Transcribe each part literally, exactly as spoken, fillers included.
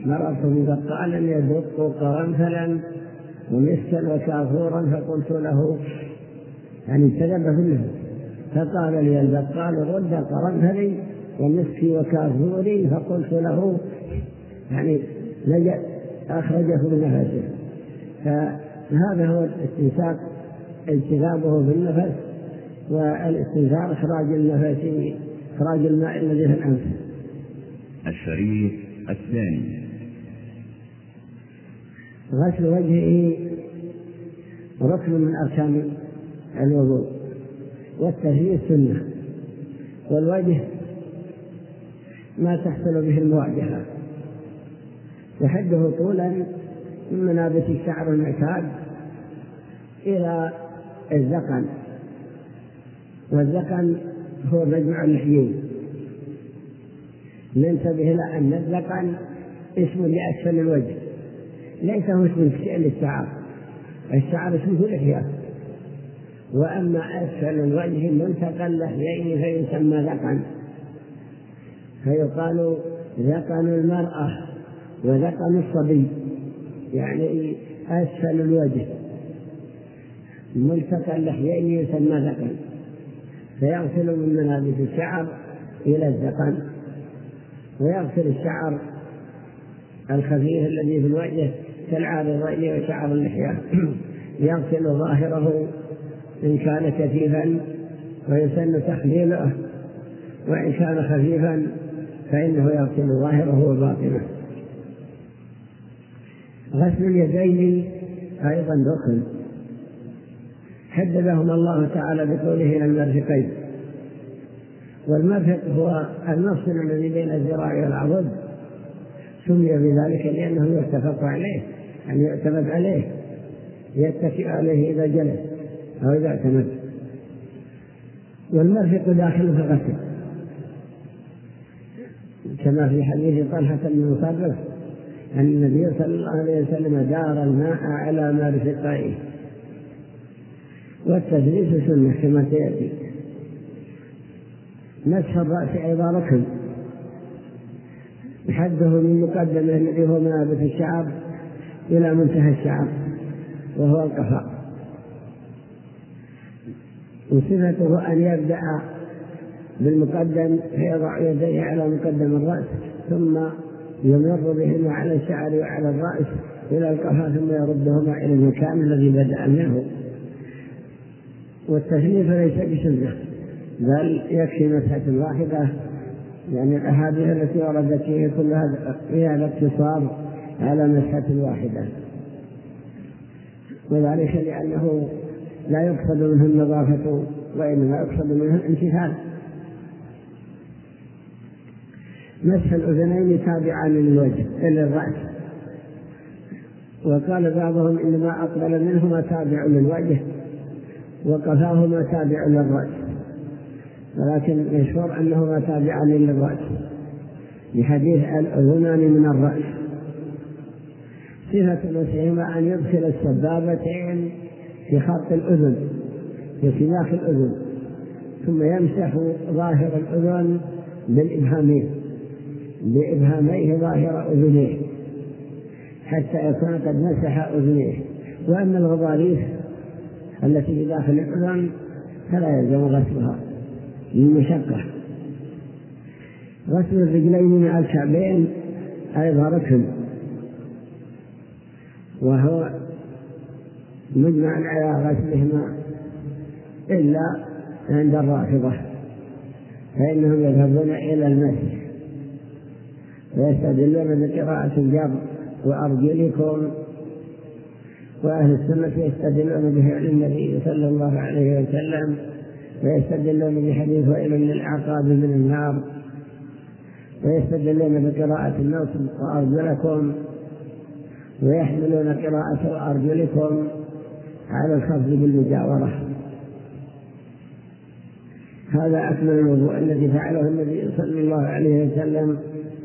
مررت ببقالا يدق قرنفلا ومسكا وكافورا فقلت له، يعني ابتدأ في النفس، فقال لي البقال رد قرنفلي ومسكي وكافوري، فقلت له يعني لجأ أخرجه من نفسه. فهذا هو الاستنساق، اجتذابه بالنفس، والاستنثار إخراج النفس، إخراج الماء الذي في الأنف. الشريط الثاني. غسل وجهه ركن من أركان الوضوء، والتهيئ سنة، والوجه ما تحصل به المواجهة، يحده طولا من منابت الشعر المعتاد إلى الذقن، والذقن هو مجمع اللحيين. ننتبه إلى أن الذقن اسم لأسفل الوجه، ليس هو اسم للشعر، الشعر اسمه لحية، وأما أسفل الوجه ملتقى اللحيين فيسمى ذقن، فيقال ذقن المرأة وذقن الصبي، يعني أسفل الوجه ملتقى اللحيين يسمى ذقن، فيغسل من منابت الشعر إلى الذقن، ويغسل الشعر الخفيف الذي في الوجه كالعارضين وشعر اللحية، يغسل ظاهره إن كان كثيفا ويسن تخليله، وإن كان خفيفا فإنه يغسل ظاهره وباطنه. غسل اليدين أيضا ركن حددهما الله تعالى بقوله إلى المرفقين، والمرفق هو المفصل الذي بين الذراع والعضد، سمي بذلك لأنه يتفق عليه، يعني يعتمد عليه، يتكئ عليه إذا جلس أو إذا اعتمد. والمرفق داخل في الغسل كما في حديث طلحة بن مصرف أن النبي صلى الله عليه وسلم دار الماء على مرفقيه. والتدريس سنة كما سيأتي. مسح الرأس أيضا ركن، حده من مقدمه الذي هو منابت الشعر إلى منتهى الشعر وهو القفا، وصفته أن يبدأ بالمقدم فيضع يديه على مقدم الرأس ثم يمر بهما على الشعر وعلى الرأس إلى القفا ثم يردهما إلى المكان الذي بدأ منه. والتثليث ليس بسنة بل يكفي مسحة واحدة، يعني الأحاديث التي وردت فيه كلها فيها الاقتصار على مسحة واحدة، وذلك لأنه لا يقصد منه النظافة وإنما يقصد منه الامتثال. مسح الأذنين تابعا للوجه إلى الرأس، وقال بعضهم إنما أقبل منهما تابع للوجه وقفاهما تابع للرأس، ولكن مشهور أنهما تابعان للرأس لحديث الأذنان من الرأس. صفة مسحهما أن يدخل السبابتين في خط الأذن في سماخ الأذن ثم يمسح ظاهر الأذن بالإبهامين بإبهاميه ظاهر أذنيه حتى يكون قد مسح أذنيه. وأما الغضاريف التي في داخل الأذن فلا يلزم غسلها للمشقة. غسل الرجلين مع الكعبين أيضا ركن، وهو مجمع على غسلهما إلا عند الرافضة فإنهم يذهبون إلى المسح ويستدلون بقراءة الجر وأرجلكم، وأهل السنة يستدلون بفعل النبي صلى الله عليه وسلم، ويستدلون بحديث وإل للأعقاب من النار، ويستدلون بقراءة النصب وأرجلكم، ويحملون قراءة أرجلكم على الخفض بالمجاورة. هذا أكمل الوضوء الذي فعله النبي صلى الله عليه وسلم،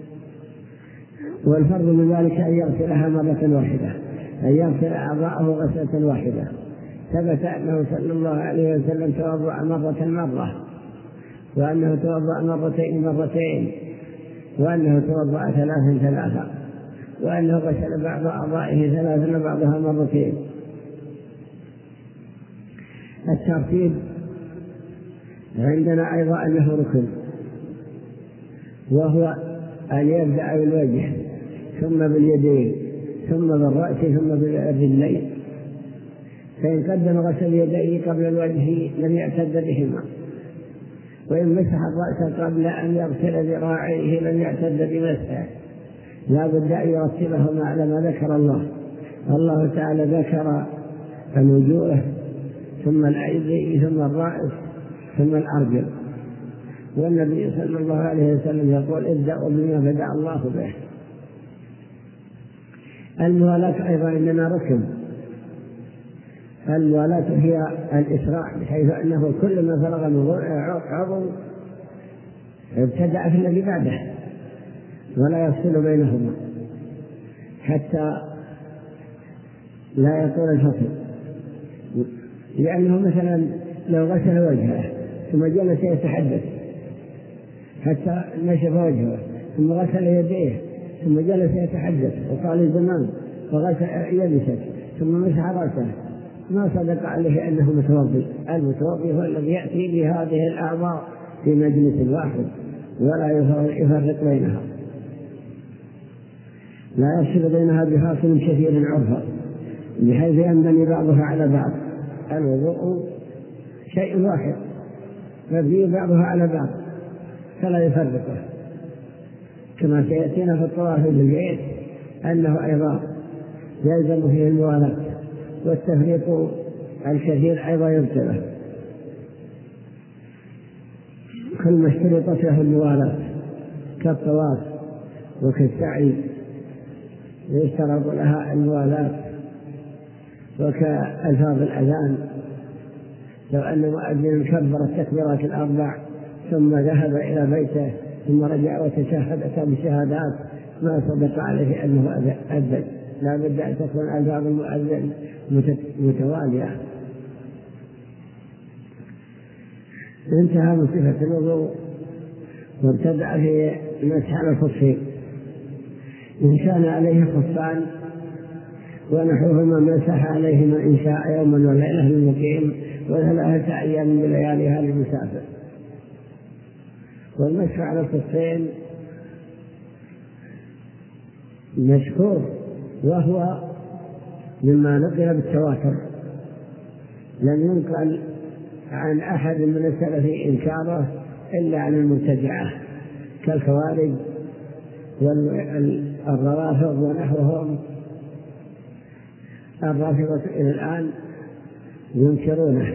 والفرض من ذلك أن يغسلها مرة واحدة، أن يغسل أعضاءه غسلة واحدة. ثبت أنه صلى الله عليه وسلم توضأ مرة مرة، وأنه توضأ مرتين مرتين، وأنه توضأ ثلاثا ثلاثا، وأنه غسل بعض أعضائه ثلاثا وبعضها مرتين. الترتيب عندنا أيضا أنه ركن، وهو أن يبدأ بالوجه ثم باليدين ثم بالرأس ثم بالرجلين، فإن قدم غسل يديه قبل الوجه لم يعتد بهما، وإن مسح الرأس قبل أن يغسل ذراعيه لم يعتد بمسحه. لا بد أن يرتبهما على ما ذكر الله. الله تعالى ذكر الوجوه ثم الأيدي ثم الرأس ثم الأرجل، والنبي صلى الله عليه وسلم يقول ابدأوا بما بدأ الله به. الموالاة أيضا إننا ركن. الموالاة هي الإسراع، بحيث أنه كل ما فرغ من عضو ابتدأ في الذي بعده ولا يفصل بينهما حتى لا يطول الفصل. لأنه مثلا لو غسل وجهه ثم جلس يتحدث حتى نشف وجهه، ثم غسل يديه ثم جلس يتحدث وقال الزمان وغسل يبست ثم مسح رأسه، ما صدق عليه أنه متوضي. المتوضي هو الذي يأتي بهذه الأعضاء في مجلس واحد ولا يفرق بينها، لا يفصل بينها بفاصل كثير عرفا بحيث ينبني بعضها على بعض. الوضوء شيء واحد مبني بعضها على بعض فلا يفرقه، كما سيأتينا في الطواف بالبيت أنه أيضا يلزم فيه الموالاة، والتفريق الكثير أيضا يبطله. كل ما اشترطت له الموالاة كالطواف وكالسعي يشترط لها الموالاة، وكألفاظ الأذان. لو أن مؤذن كبر التكبيرات الأربع ثم ذهب إلى بيته ثم رجع وتشهد أتى بالشهادات ما صدق عليه أنه أذن. لا بد أن تكون ألفاظ المؤذن متوالية. انتهى من صفة الوضوء وابتدأ في مسح على الخفين. إن كان عليه خفان ونحوهما مسح عليهما إن شاء يوما وليلة للمقيم وثلاثة أيام بلياليها للمسافر. والمسح على الخفين مشهور، وهو مما نقل بالتواتر، لم ينقل عن أحد من السلف إنكاره إلا عن المبتدعة كالخوارج والروافض ونحوهم. الرافضة إلى الآن ينكرونه،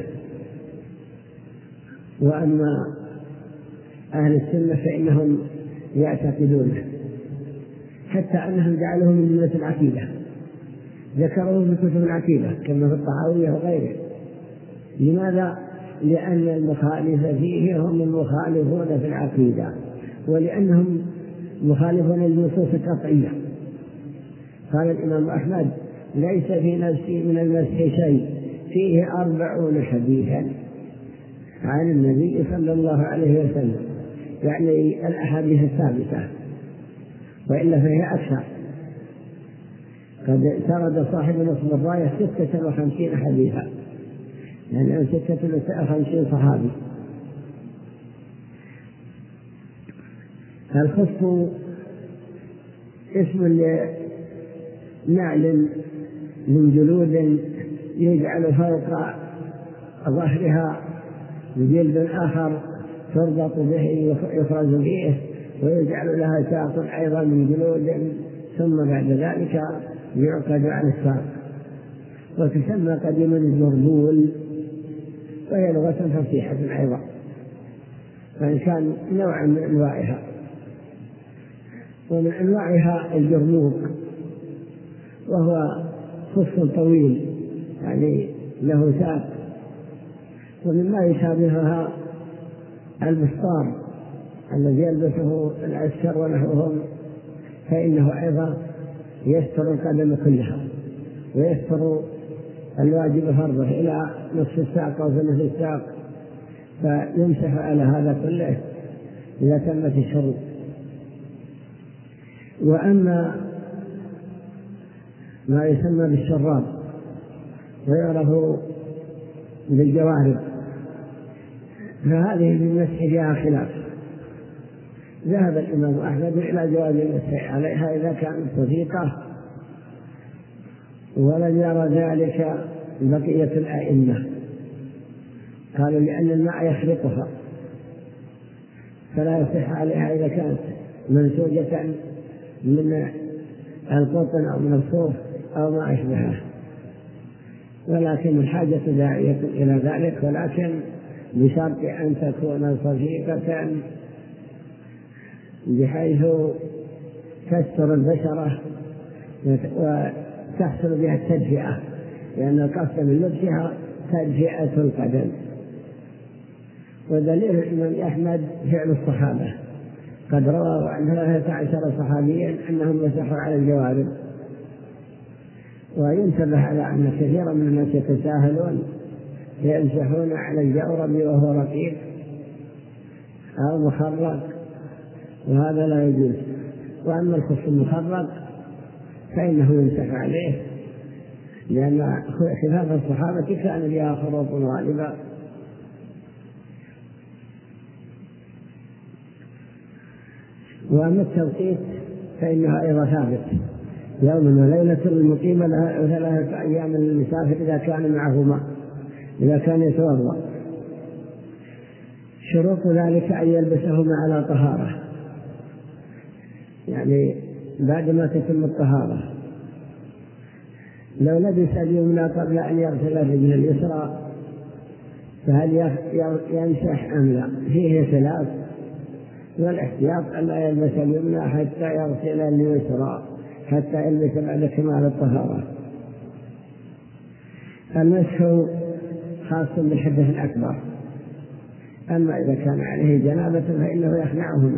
وأما أهل السنة فإنهم يعتقدونه، حتى أنهم جعلوه من جملة العقيدة، ذكروه في كتب العقيدة كما في الطحاوية وغيره. لماذا؟ لأن المخالف فيه هم المخالفون في العقيدة، ولأنهم مخالفون للنصوص القطعية. قال الإمام أحمد ليس في نفسي من المسح شيء فيه أربعون حديثا عن النبي صلى الله عليه وسلم، يعني الأحاديث الثابتة، وإلا فهي أكثر. قد سرد صاحب نصب الراية ستة وخمسين حديثا، يعني ستة وخمسين صحابي. الخف اسم لنعل من جلود يجعل فوق ظهرها جلد آخر تربط به يفرز فيه، ويجعل لها ساق أيضا من جلود، ثم بعد ذلك يعقد على الساق، وتسمى قديما الجربول، وهي لغة فصيحة أيضا، فإن كان نوعا من أنواعها. ومن أنواعها الجرموق، وهو خف طويل يعني له ساق. ومما يشابهها المسطار الذي يلبسه العسكر ونحوهم، فإنه أيضا يستر القدم كلها ويستر الواجب فرضه إلى نصف الساق أو ثلث الساق، فيمسح على هذا كله إذا تمت الشروط. وأما ما يسمى بالشراب ويعرف بالجوارب، فهذه بالمسح فيها خلاف. ذهب الإمام أحمد إلى جواز المسح عليها إذا كانت صديقة، ولم يرى ذلك بقية الأئمة، قالوا لأن الماء يخلطها فلا يصح عليها إذا كانت منسوجة من القطن أو من الصوف أو ما أشبهه، ولكن الحاجة داعية إلى ذلك، ولكن بشرط أن تكون صفيقة بحيث تستر البشرة وتحصل بها التدفئة، لأن القصد من لبسها تدفئة القدم. ودليل الإمام أحمد فعل الصحابة، قد رواه عن ثلاثة عشر صحابيا أنهم مسحوا على الجوارب. وينتبه على أن كثيرا من الناس يتساهلون يمسحون على الجورب وهو رقيق أو مخرق، وهذا لا يجوز. وأما الخف المخرق فإنه يمسح عليه، لأن خلاف الصحابة كان لها خروط غالبة. وأما التوقيت فإنها أيضا ثابت، يوم وليلة المقيم لها ثلاثة أيام للمسافر إذا كان معه ماء، إذا كان يتوضأ. شروط ذلك أن يلبسهما على طهارة، يعني بعد ما تتم الطهارة. لو لبس اليمنى قبل أن يغسل الرجل اليسرى فهل يمسح أم لا؟ فيه خلاف، والاحتياط أن لا يلبس اليمنى حتى يغسل اليسرى، حتى يلبس بعد كمال الطهارة. المسح خاص بالحدث الأكبر، أما إذا كان عليه جنابة فإنه يخلعهما.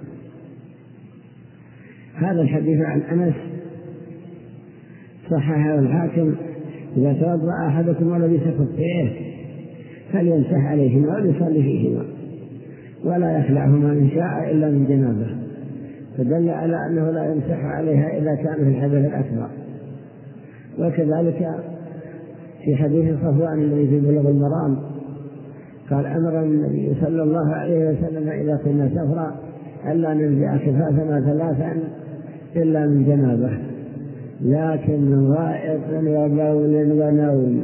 هذا الحديث عن أنس صححه الحاكم: إذا توضأ أحدكم ولبس خفيه فليمسح عليهما وليصلي فيهما ولا يخلعهما إن شاء إلا من جنابه، فدل على أنه لا يمسح عليها إذا كان في الحدث الأكبر. وكذلك في حديث صفوان الذي في بلوغ المرام قال: أمر النبي صلى الله عليه وسلم إذا كنا سفرا ألا ننزع كفافنا ثلاثا إلا من جنابه، لكن من غائط وبول ونوم.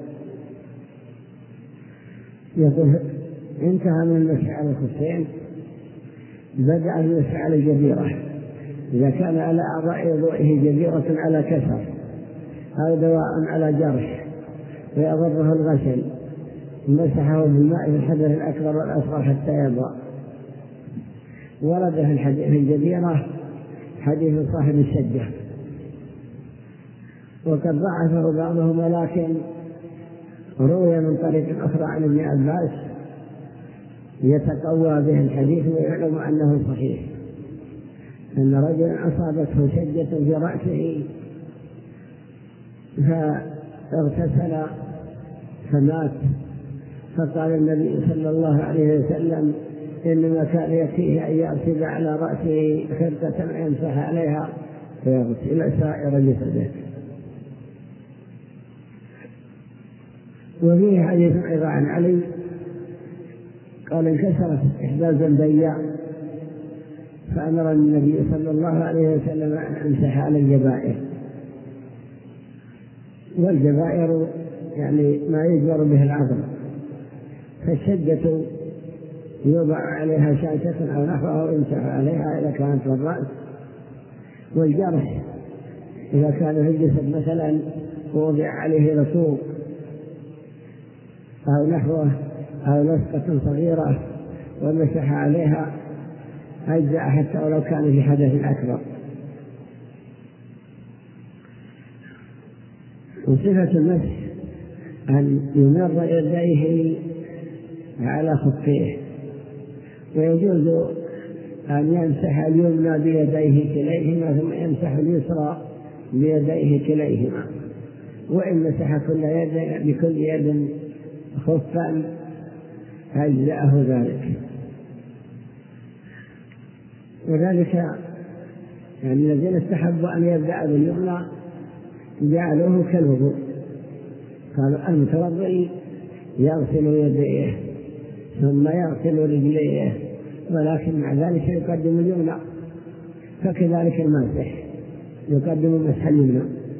يقول: انتهى من المسح على الخفين، بدأ المسح على الجبيرة إذا كان على أعضاء وضوئه جبيرة على كسر أو دواء على جرح ويضره الغسل، مسحه بالماء في الحدث الأكبر والأصغر حتى يبرأ. ورد في الحديث الجبيرة حديث صاحب الشجة، وقد ضعفه بعضهم، ولكن روي من طريق أخرى عن ابن عباس يتقوى به الحديث ويعلم أنه صحيح، أن رجلا أصابته شجة في رأسه فاغتسل فمات، فقال النبي صلى الله عليه وسلم: إنما كان يكفيه أن يغسل على رأسه خرقة ويمسح عليها ويغسل سائر جسده. وفيه حديث أيضا عن علي قال: انكسرت إحدى الجنبي فأمر النبي صلى الله عليه وسلم أن يمسح على الجبائر. والجبائر يعني ما يجبر به العظم، فالشدة يوضع عليها شاشة أو نحوها ويمسح عليها إذا كانت في الرأس. والجرح إذا كان في الجسد مثلا ووضع عليه رسوب أو نحوه أو لصقة صغيرة ومسح عليها أجزأ حتى ولو كان في حدث أكبر. وصفة المسح أن يمر يديه على خفيه، ويجوز أن يمسح اليمنى بيديه كليهما ثم يمسح اليسرى بيديه كليهما، وإن مسح كل يد بكل يد خفا أجزأه ذلك. وذلك يعني الذين استحبوا أن يبدأ باليمنى جعلوه كالوضوء. قالوا المتوضئ يغسل يديه ثم يغسل رجليه، ولكن مع ذلك يقدم اليمنى، فكذلك الماسح يقدم مسح اليمنى.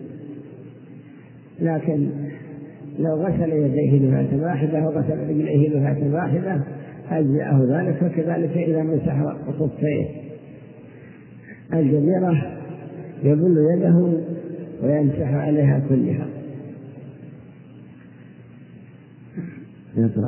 لكن لو غسل يديه دفعة واحدة وغسل رجليه دفعة واحدة أجزأه ذلك، وكذلك إذا مسح خفيه. الجزيرة يبل يده ويمسح عليها كلها. يطلق.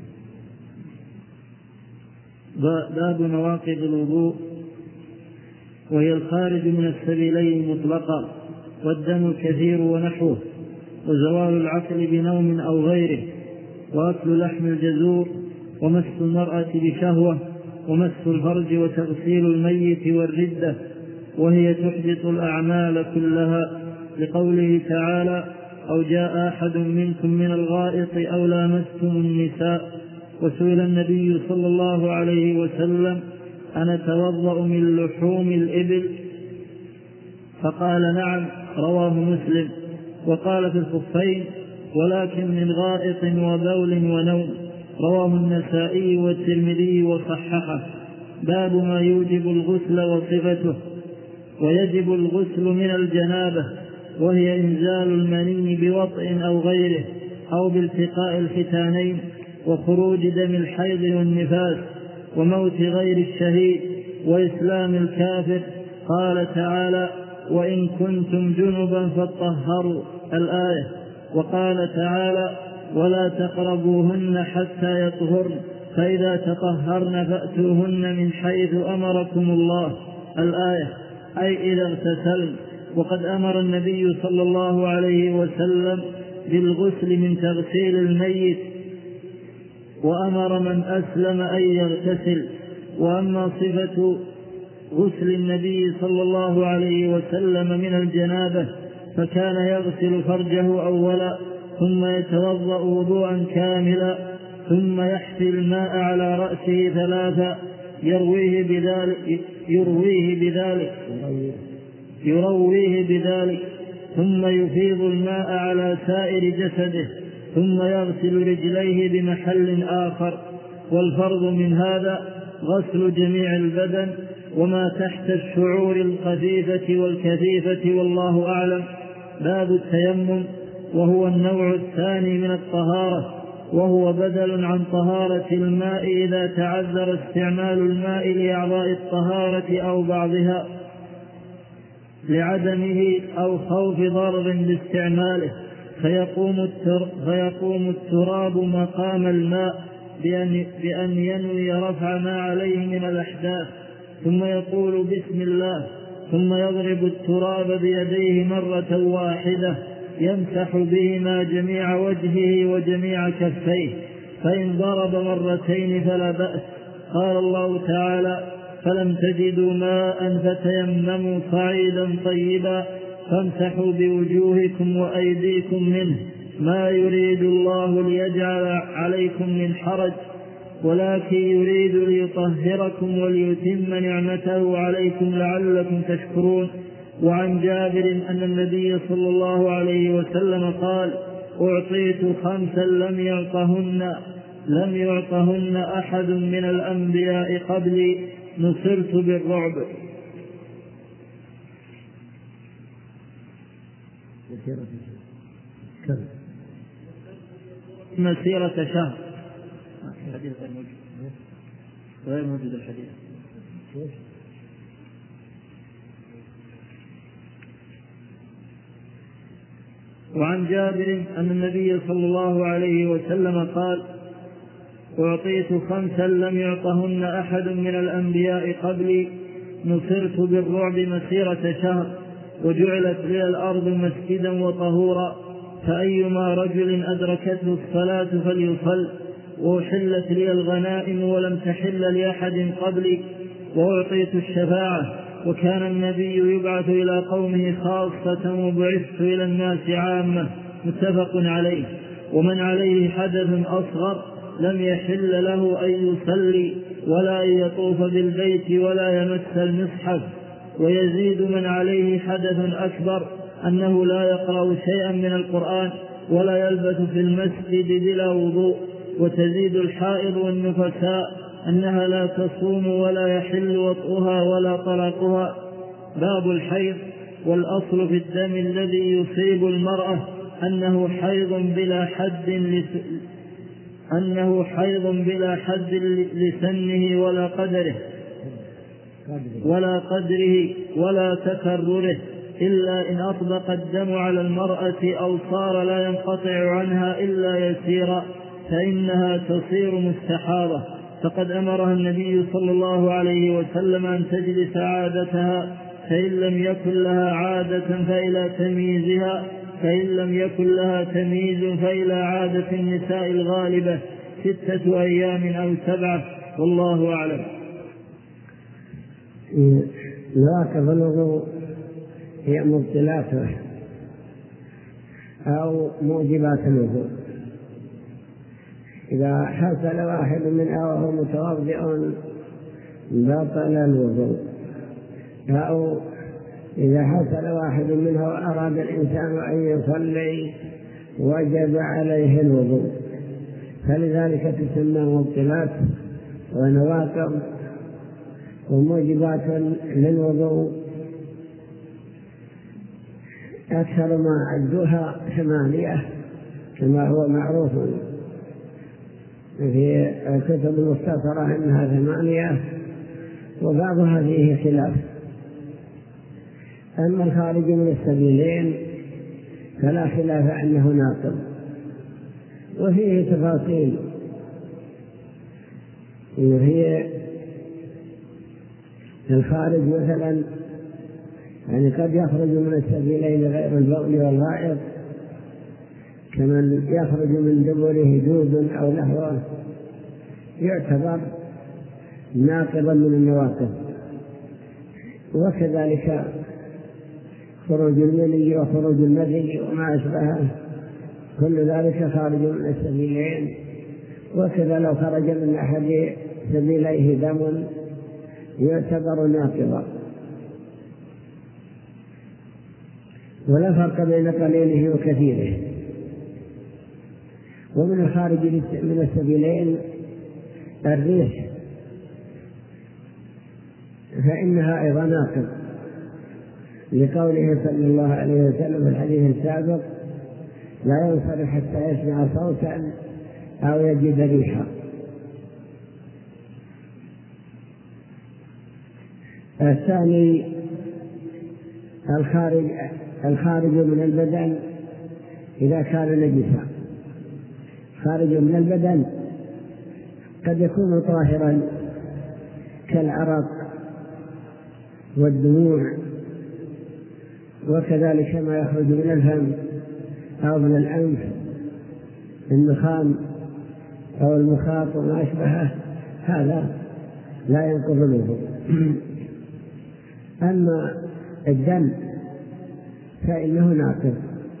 باب نواقض الوضوء، وهي الخارج من السبيلين مطلقا، والدم الكثير ونحوه، وزوال العقل بنوم أو غيره، وأكل لحم الجزور، ومس المرأة بشهوة، ومس الفرج، وتغسيل الميت، والردة، وهي تحبط الأعمال كلها، لقوله تعالى: أو جاء أحد منكم من الغائط أو لامستم النساء. وسئل النبي صلى الله عليه وسلم: أنا توضأ من لحوم الإبل؟ فقال: نعم. رواه مسلم. وقال في الخفين: ولكن من غائط وبول ونوم. رواه النسائي والترمذي وصححه. باب ما يوجب الغسل وصفته. ويجب الغسل من الجنابة، وهي إنزال المني بوطء أو غيره، أو بالتقاء الختانين، وخروج دم الحيض والنفاس، وموت غير الشهيد، وإسلام الكافر. قال تعالى: وإن كنتم جنبا فاطهروا، الآية. وقال تعالى: ولا تقربوهن حتى يطهرن، فإذا تطهرن فأتوهن من حيث أمركم الله، الآية، أي إذا اغتسلن. وقد أمر النبي صلى الله عليه وسلم بالغسل من تغسيل الميت، وأمر من أسلم أن يغتسل. وأما صفة غسل النبي صلى الله عليه وسلم من الجنابة فكان يغسل فرجه أولا، ثم يتوضأ وضوءا كاملا، ثم يحفي الماء على رأسه ثلاثا يرويه بذلك يرويه بذلك يرويه بذلك ثم يفيض الماء على سائر جسده، ثم يغسل رجليه بمحل آخر. والفرض من هذا غسل جميع البدن وما تحت الشعور الخفيفة والكثيفة، والله أعلم. باب التيمم، وهو النوع الثاني من الطهارة، وهو بدل عن طهارة الماء إذا تعذر استعمال الماء لأعضاء الطهارة أو بعضها لعدمه أو خوف ضرر باستعماله، فيقوم, فيقوم التراب مقام الماء بأن, بأن ينوي رفع ما عليه من الأحداث، ثم يقول بسم الله، ثم يضرب التراب بيديه مرة واحدة يمسح بهما جميع وجهه وجميع كفيه، فإن ضرب مرتين فلا بأس. قال الله تعالى: فلم تجدوا ماء فتيمموا صعيدا طيبا فامسحوا بوجوهكم وأيديكم منه، ما يريد الله ليجعل عليكم من حرج، ولكن يريد ليطهركم وليتم نعمته عليكم لعلكم تشكرون. وعن جابر أن النبي صلى الله عليه وسلم قال: أعطيت خمسا لم يعطهن لم يعطهن أحد من الأنبياء قبلي، نصرت بالرعب. مسيرة شهر. الحديث غير موجود غير موجود الحديث. وعن جابر أن النبي صلى الله عليه وسلم قال: أعطيت خمسا لم يعطهن أحد من الأنبياء قبلي، نصرت بالرعب مسيرة شهر، وجعلت لي الأرض مسجدا وطهورا، فأيما رجل أدركته الصلاة فليصل، وأحلت لي الغنائم ولم تحل لأحد قبلي، وأعطيت الشفاعة، وكان النبي يبعث إلى قومه خاصة وبعثت إلى الناس عامة، متفق عليه. ومن عليه حدث أصغر لم يحل له أن يصلي ولا أن يطوف بالبيت ولا يمس المصحف، ويزيد من عليه حدث أكبر أنه لا يقرأ شيئا من القرآن ولا يلبث في المسجد بلا وضوء. وتزيد الحائض والنفساء أنها لا تصوم ولا يحل وطئها ولا طلاقها. باب الحيض. والأصل في الدم الذي يصيب المرأة أنه حيض بلا حد لس... أنه حيض بلا حد لسنه ولا قدره ولا قدره ولا تكرره، إلا إن أطبق الدم على المرأة أو صار لا ينقطع عنها إلا يسيرا فإنها تصير مستحاضة. فقد أمرها النبي صلى الله عليه وسلم أن تجلس عادتها، فإن لم يكن لها عادة فإلى تمييزها، فإن لم يكن لها تمييز فإلى عادة النساء الغالبة ستة أيام أو سبعة، والله أعلم. نواقض الوضوء هي مبطلاته أو موجبات الوضوء. إذا حصل واحد منها وهو متوضئ بطل الوضوء، أو إذا حصل واحد منها وأراد الإنسان أن يصلي وجب عليه الوضوء، فلذلك تسمى مبطلات ونواقض وموجبات للوضوء. أكثر ما عدوها ثمانية كما هو معروف في الكتب المختصرة أنها ثمانية، وبعضها فيه خلاف. أما الخارج من السبيلين فلا خلاف أنه ناقض، وفيه تفاصيل. هي الخارج مثلا يعني قد يخرج من السبيلين غير البول والغائط، كمن يخرج من دبره دود أو نحوه يعتبر ناقضا من النواقض. وكذلك خروج المني وخروج المذي وما أشبهه، كل ذلك خارج من السبيلين. وكذا لو خرج من أحد سبيليه دم يعتبر ناقضا، ولا فرق بين قليله وكثيره. ومن الخارج من السبيلين الريح، فإنها أيضا ناقض، لقوله صلى الله عليه وسلم في الحديث السابق: لا ينصرف حتى يسمع صوتا أو يجد ريحا. الثاني الخارج الخارج من البدن إذا كان نجسا. خارج من البدن قد يكون طاهرا كالعرق والدموع، وكذلك ما يخرج من الفم أو من الأنف، النخام أو المخاط وما أشبهه، هذا لا ينقض الوضوء. أما الدم فإنه ناقض،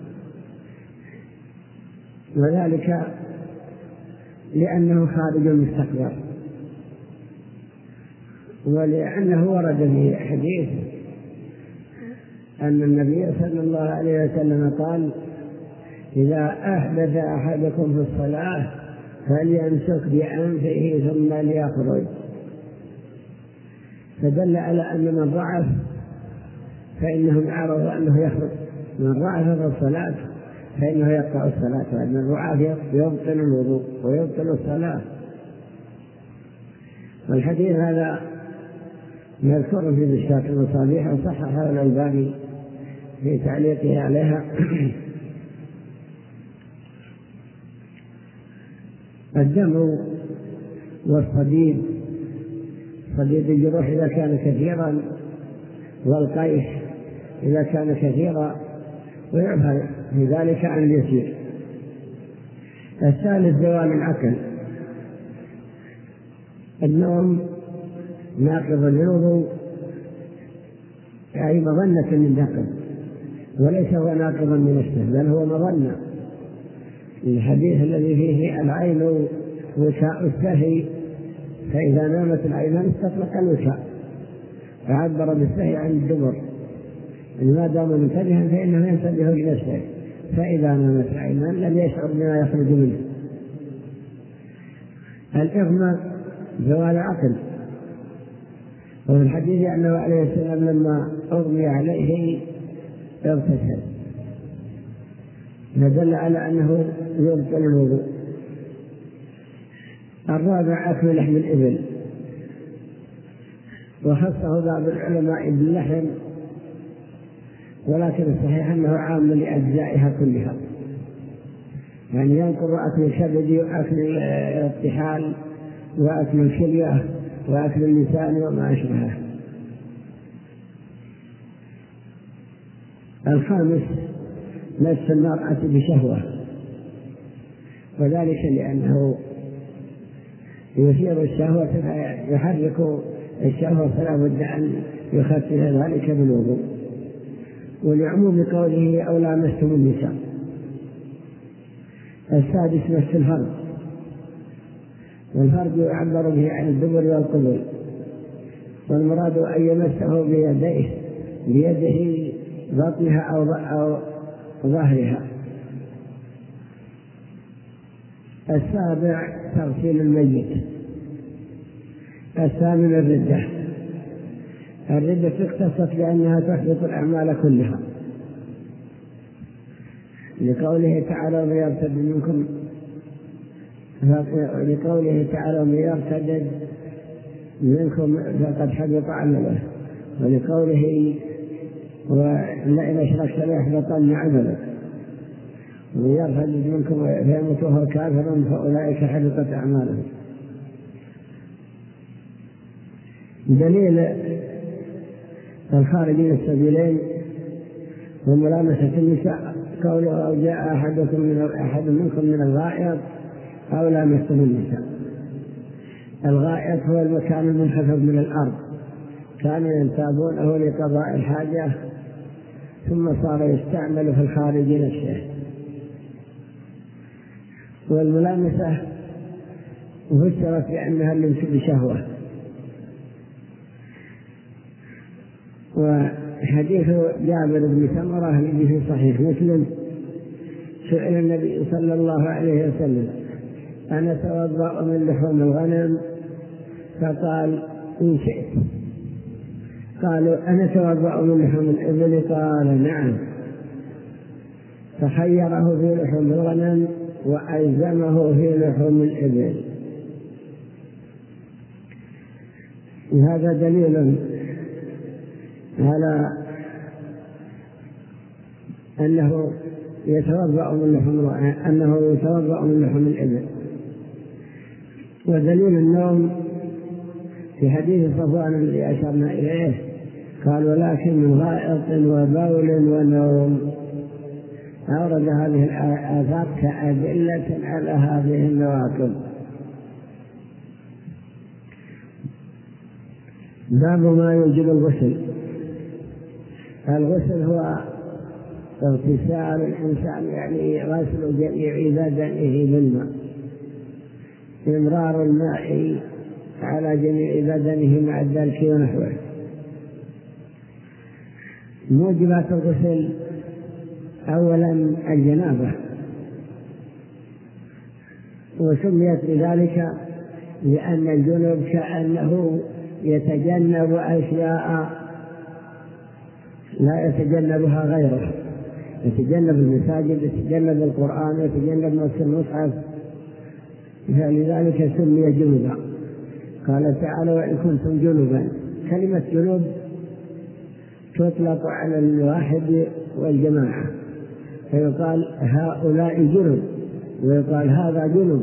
وذلك لأنه خارج مستقبل، ولأنه ورد في حديث أن النبي صلى الله عليه وسلم قال: إذا أحدث أحدكم في الصلاة فليمسك بأنفه ثم ليخرج. فدل على أن من ضعف فإنهم عرفوا أنه يخرج، من ضعف في الصلاة فإنه يقطع الصلاة، وأن الضعف يبطل الوضوء ويبطل الصلاة. والحديث هذا مذكور في مشكاة المصابيح، وصححه الألباني في تعليقه عليها. الدم والصديد، صديد الجروح إذا كان كثيرا، والقيح إذا كان كثيرا، ويعفى في ذلك عن اليسير. الثالث زوال العقل. النوم ناقض للوضوء، أي مظنة للنقض، وليس هو ناقضا من السهل، بل هو مظنة. الحديث الذي فيه العين وكاء السهي، فإذا نامت العينان استطلق الوكاء، فعبر بالسهي عن الدبر، ما دام منتبها فإنه ينتبه لنفسه، فإذا نامت عينان لم يشعر بما يخرج منه. الإغماء زوال عقل، وفي الحديث أنه عليه السلام لما أغمي عليه اغتسل، فدل على أنه يبطل الوضوء. الرابع أكل لحم الإبل، وخصه بعض العلماء باللحم، ولكن الصحيح أنه عام لأجزائها كلها، يعني ينقض أكل الكبد وأكل الطحال وأكل الكلية وأكل اللسان وما أشبهه. الخامس مس المرأة بشهوة، وذلك لأنه يثير الشهوة فيحرك الشهوة، فلا بد أن يخفف ذلك بالوضوء، ولعموم قوله أو لامستم النساء. السادس مس الفرج، والفرج يعبر به عن الدبر والقبول، والمراد أن يمسه بيديه بيده بطنها أو ظهرها. السابع تغسيل الميت. الثامن الردة. الردة اختصت لأنها تحبط الأعمال كلها، لقوله تعالى ومن يرتد منكم لقوله تعالى ومن يرتد منكم فقد حبط عمله، ولقوله ولئن أشركت ليحبطن عملك، ومن يرتد منكم فيموت وهو كافر فأولئك حبطت أعمالهم. دليل الخارج من السبيلين وملامسة النساء قوله أو جاء أحدكم من أحد منكم من الغائط أو لامستم النساء. الغائط هو المكان المنخفض من الأرض، كانوا ينتابونه لقضاء الحاجة ثم صار يستعمل في الخارج نفسه. والملامسة فسرت بأنها اللمس بشهوة. وحديث جابر بن سمرة الذي في صحيح مسلم سئل النبي صلى الله عليه وسلم أنا أتوضأ من لحوم الغنم؟ فقال إن شئت. قالوا أنا أتوضأ من لحوم الإبل؟ قال نعم. فخيره في لحوم الغنم وألزمه في لحوم الإبل. هذا دليل على أنه يتوضأ من لحوم أنه يتوضأ من لحوم الإبل. ودليل النوم في حديث صفوان الذي أشرنا إليه قال ولكن من غائط وبول ونوم. أورد هذه الآثار كأدلة على هذه النواقض. باب ما يوجب الغسل. الغسل هو اغتسال الإنسان، يعني غسل جميع بدنه بالماء، إمرار الماء على جميع بدنه مع الدلك ونحوه. موجبات الغسل أولا الجنابة، وسميت بذلك لأن الجنوب كأنه يتجنب أشياء لا يتجنبها غيره، يتجنب المساجد، يتجنب القرآن، يتجنب مس المصحف، فلذلك سمي جنوبا. قال تعالى وإن كنتم جنوبا. كلمة جنوب تطلق على الواحد والجماعة، فيقال هؤلاء جنوب ويقال هذا جنوب.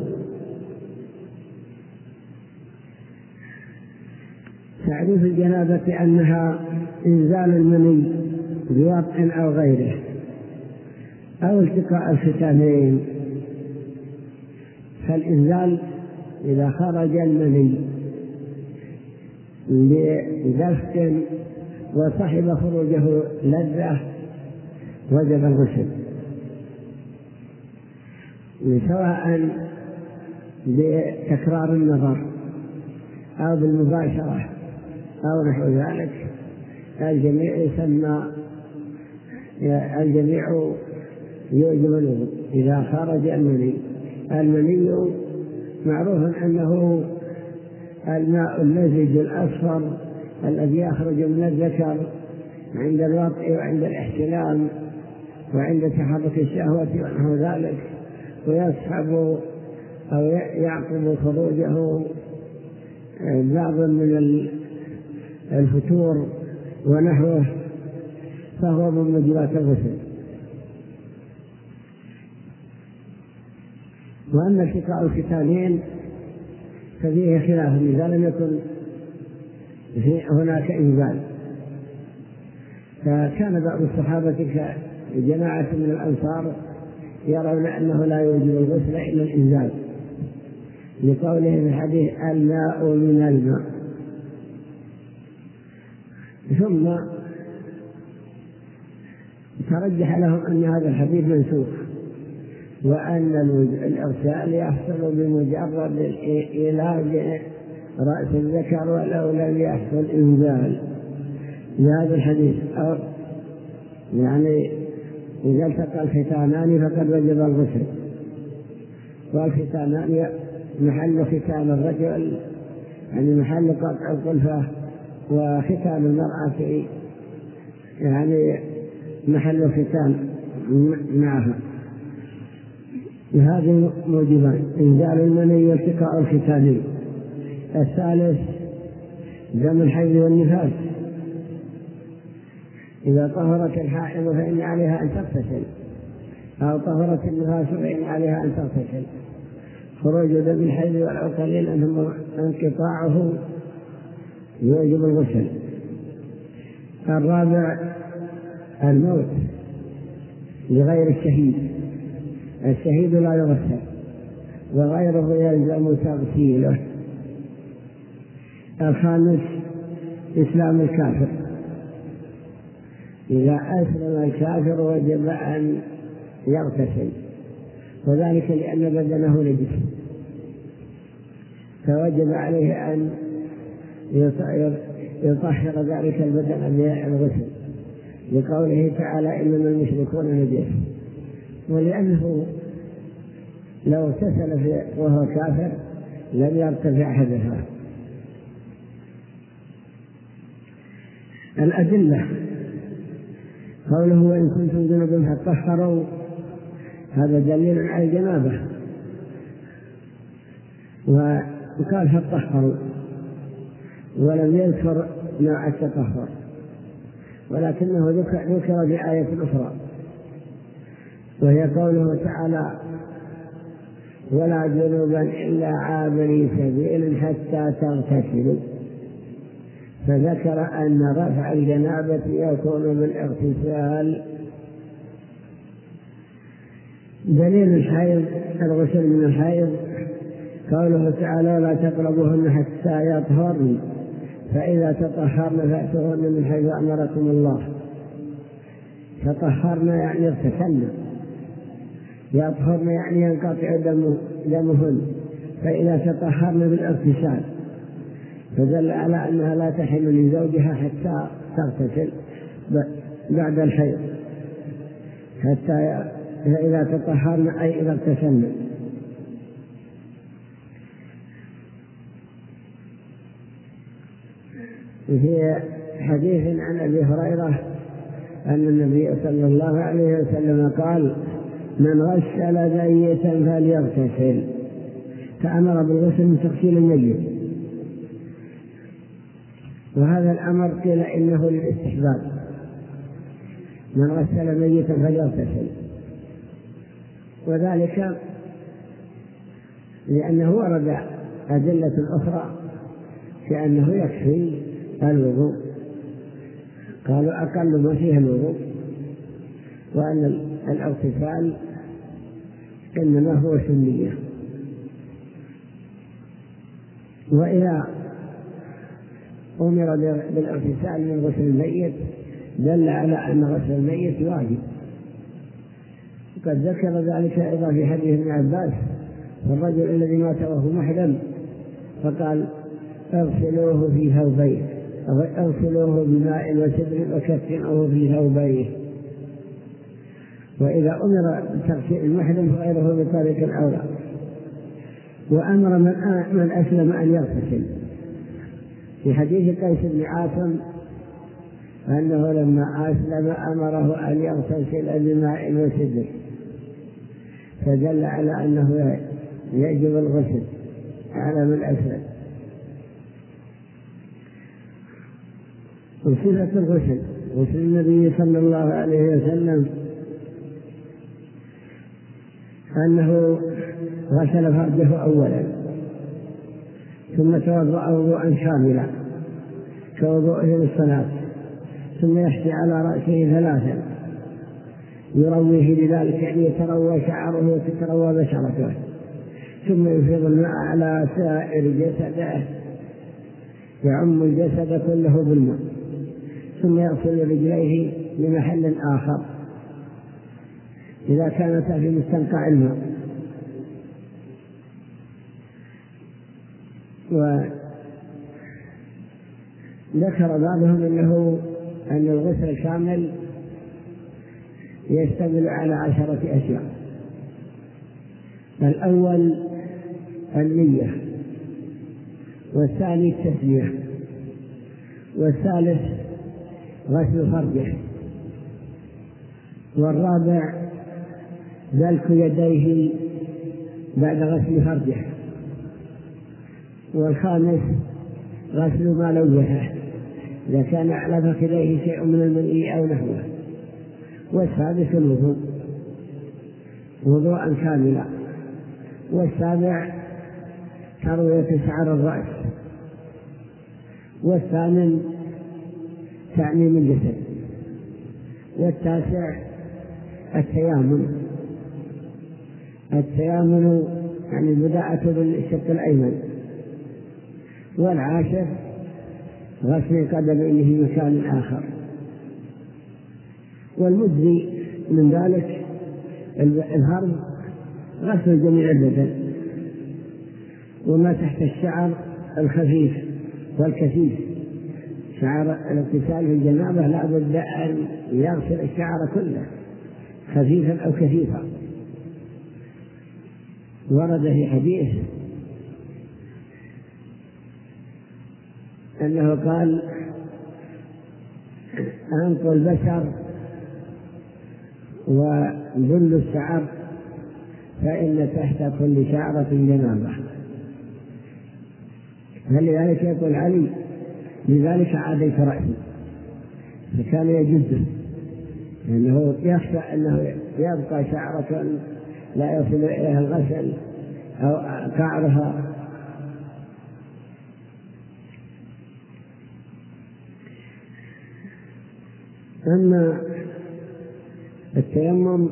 تعريف الجنابة أنها إنزال المني بوطء أو غيره أو التقاء الختانين. فالإنزال إذا خرج المني بدفق وصحب خروجه لذة وجب الغسل، سواء بتكرار النظر أو بالمباشرة أو نحو ذلك. الجميع يسمى الجميع يوجب الوضوء إذا خرج المني. المني معروف أنه الماء اللزج الأصفر الذي يخرج من الذكر عند الوطء وعند الاحتلام وعند تحرك الشهوة ونحو ذلك، ويسحب أو يعقب خروجه بعض من الفتور ونحوه، فهو من موجبات الغسل. وأما التقاء الختانين ففيه خلاف إذا لم يكن هناك إنزال، فكان بعض الصحابة كجماعة من الأنصار يرون أنه لا يوجب الغسل إلا الإنزال، لقوله في الحديث الماء من الماء. ثم ترجح لهم أن هذا الحديث منسوخ، وأن الإرسال يحصل بمجرد علاج رأس الذكر ولو لم يحصل إنزال لهذا الحديث. أو يعني إذا التقى الختانان فقد وجب الغسل، والختانان محل ختان الرجل يعني محل قطع القلفة، وختان المرأة يعني محل ختان معها. هذه موجبان: إنزال المني والتقاء الختانين. الثالث دم الحيض والنفاس. إذا طهرت الحائض فإن عليها أن تغتسل، أو طهرت النفاس فإن عليها أن تغتسل. خروج دم الحيض ولو قليلا ثم انقطاعه يوجب الغسل. الرابع الموت لغير الشهيد. الشهيد لا يغسل وغيره يلزم تغسيله. الخامس إسلام الكافر. إذا أسلم الكافر وجب أن يغتسل، وذلك لأن بدنه نجس، فوجب عليه أن يطهر ذلك البدن بالغسل، لقوله تعالى إنما المشركون نجس. ولأنه لو اغتسل وهو كافر لم يرتفع حدثه. الأدلة: قوله وإن كنتم جنبا فطهروا، هذا دليل على الجنابة، وقال فطهروا ولم يذكر نوع التطهر، ولكنه ذكر في آية أخرى وهي قوله تعالى ولا جنوبا إلا عابري سبيل حتى تغتسلوا، فذكر أن رفع الجنابة يكون بالاغتسال. دليل الحيض الغسل من الحيض قوله تعالى لا تقربوهن حتى يطهرن فإذا تطهرن فأتوهن من حيث أمركم الله. تطهرن يعني اغتسلن، يطهرن يعني ينقطع دمهن، فإذا تطهرن بالاغتسال، فدل على أنها لا تحل لزوجها حتى تغتسل بعد الحيض، حتى إذا تطهرن أي إذا اغتسلن. في حديث عن أبي هريرة أن النبي صلى الله عليه وسلم قال من غسل ميتا فليغتسل، فأمر بالغسل من تغسيل الميت، وهذا الأمر قيل إنه للاستحباب، من غسل ميتا فليغتسل، وذلك لأنه ورد أدلة أخرى كأنه يكفي الوضوء، قالوا أقل ما فيه الوضوء، وأن الاغتسال إنما هو سنية. وإذا أمر بالاغتسال من غسل الميت دل على أن غسل الميت واجب، وقد ذكر ذلك أيضا في حديث ابن عباس الرجل الذي مات وهو محرم فقال اغسلوه في ثوبيه، اغسلوه بماء وسدر وكفنوه في ثوبيه، وإذا أمر بتغسيل المحرم فغيره بطريق الأولى. وأمر من أسلم أن يغتسل في حديث قيس بن عاصم أنه لما أسلم أمره أن يغتسل بماء وسدر، فدل على أنه يجب الغسل على من أسلم. وصفة الغسل: غسل النبي صلى الله عليه وسلم أنه غسل فرجه أولا ثم توضأ وضوءا شاملا كوضوءه للصلاة، ثم يحثي على رأسه ثلاثا يرويه لذلك، يعني يتروى شعره وتتروى بشرته، ثم يفيض الماء على سائر جسده يعم الجسد كله بالماء، ثم يغسل رجليه لمحل آخر إذا كانت في مستنقع الماء. وذكر بعضهم أنه أن الغسل الكامل يشتمل على عشرة أشياء: الأول النية، والثاني التسمية، والثالث غسل فرجه، والرابع دلك يديه بعد غسل فرجه، والخامس غسل ما لوثه إذا كان على فخذيه شيء من المني أو نحوه، والسادس الوضوء وضوءا كاملا، والسابع تروية شعر الرأس، والثامن تعميم الجسد، والتاسع التيامن. التيامن يعني البداءة بالشق الأيمن، والعاشر غسل قدميه في مكان آخر. والمجزي من ذلك الهرم غسل جميع البدن، وما تحت الشعر الخفيف والكثيف. شعر الاغتسال في الجنابة لا بد أن يغسل الشعر كله خفيفا أو كثيفا. ورد في حديث أنه قال: أنق البشر وذل الشعر فإن تحت كل شعرة جنابة. فلذلك يقول علي: لذلك عاديت رأسي، فكان يجده لأنه يخشى أنه يبقى شعرة لا يصل إليها الغسل أو قعرها. أما التيمم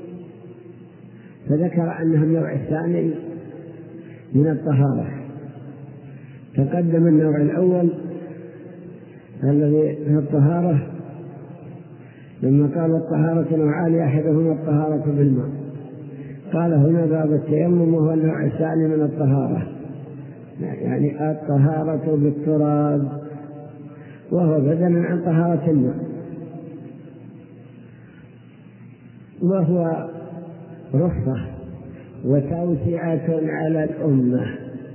فذكر أنه النوع الثاني من الطهارة. تقدم النوع الأول الذي هو الطهارة لما قال الطهارة نوعان أحدهما الطهارة بالماء، قال هنا باب التيمم وهو النوع الثاني من الطهارة، يعني الطهارة بالتراب، وهو بدلا عن طهارة الماء، وهو رخصة وتوسعة على الأمة.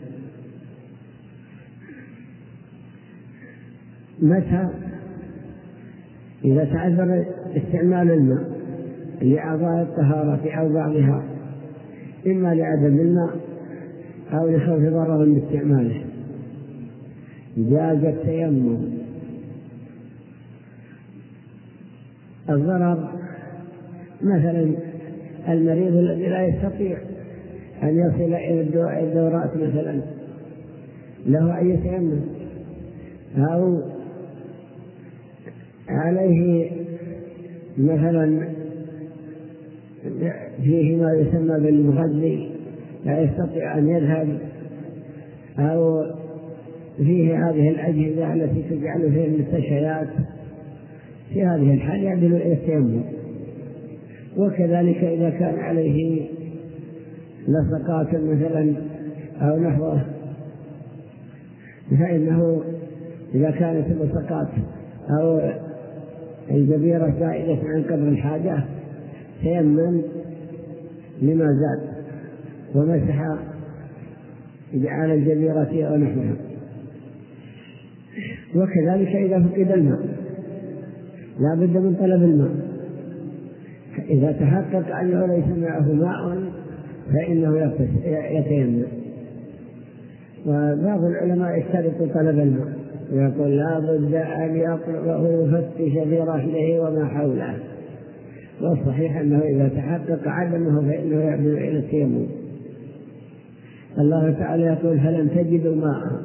متى؟ إذا تعذر استعمال الماء لأعضاء الطهارة أو بعضها، إما لعدم الماء أو لخوف ضرر باستعماله، جاز التيمم. الضرر مثلا المريض الذي لا يستطيع أن يصل إلى الدورات مثلا له أن يتيمم، أو عليه مثلا فيه ما يسمى بالمغذي لا يستطيع أن يذهب، أو فيه هذه الأجهزة التي تجعل فيه المستشفيات، في هذه الحال يعدل إلى التيمم. وكذلك إذا كان عليه لصقات مثلا أو نحوه، فإنه إذا كانت اللصقات أو الجبيرة زائدة عن قدر الحاجة تيمم لما زاد ومسح على الجبيرة أو نحوها. وكذلك إذا فقد الماء لا بد من طلب الماء، إذا تحقق أنه ليس معه ماء فإنه يتيمم. وبعض العلماء يشترط طلب الماء ويقول لا بد أن يطلبه ويفتش في رحله وما حوله، والصحيح أنه إذا تحقق عدمه فإنه يعمل إلى التيمم. الله تعالى يقول فلم تجدوا ماء.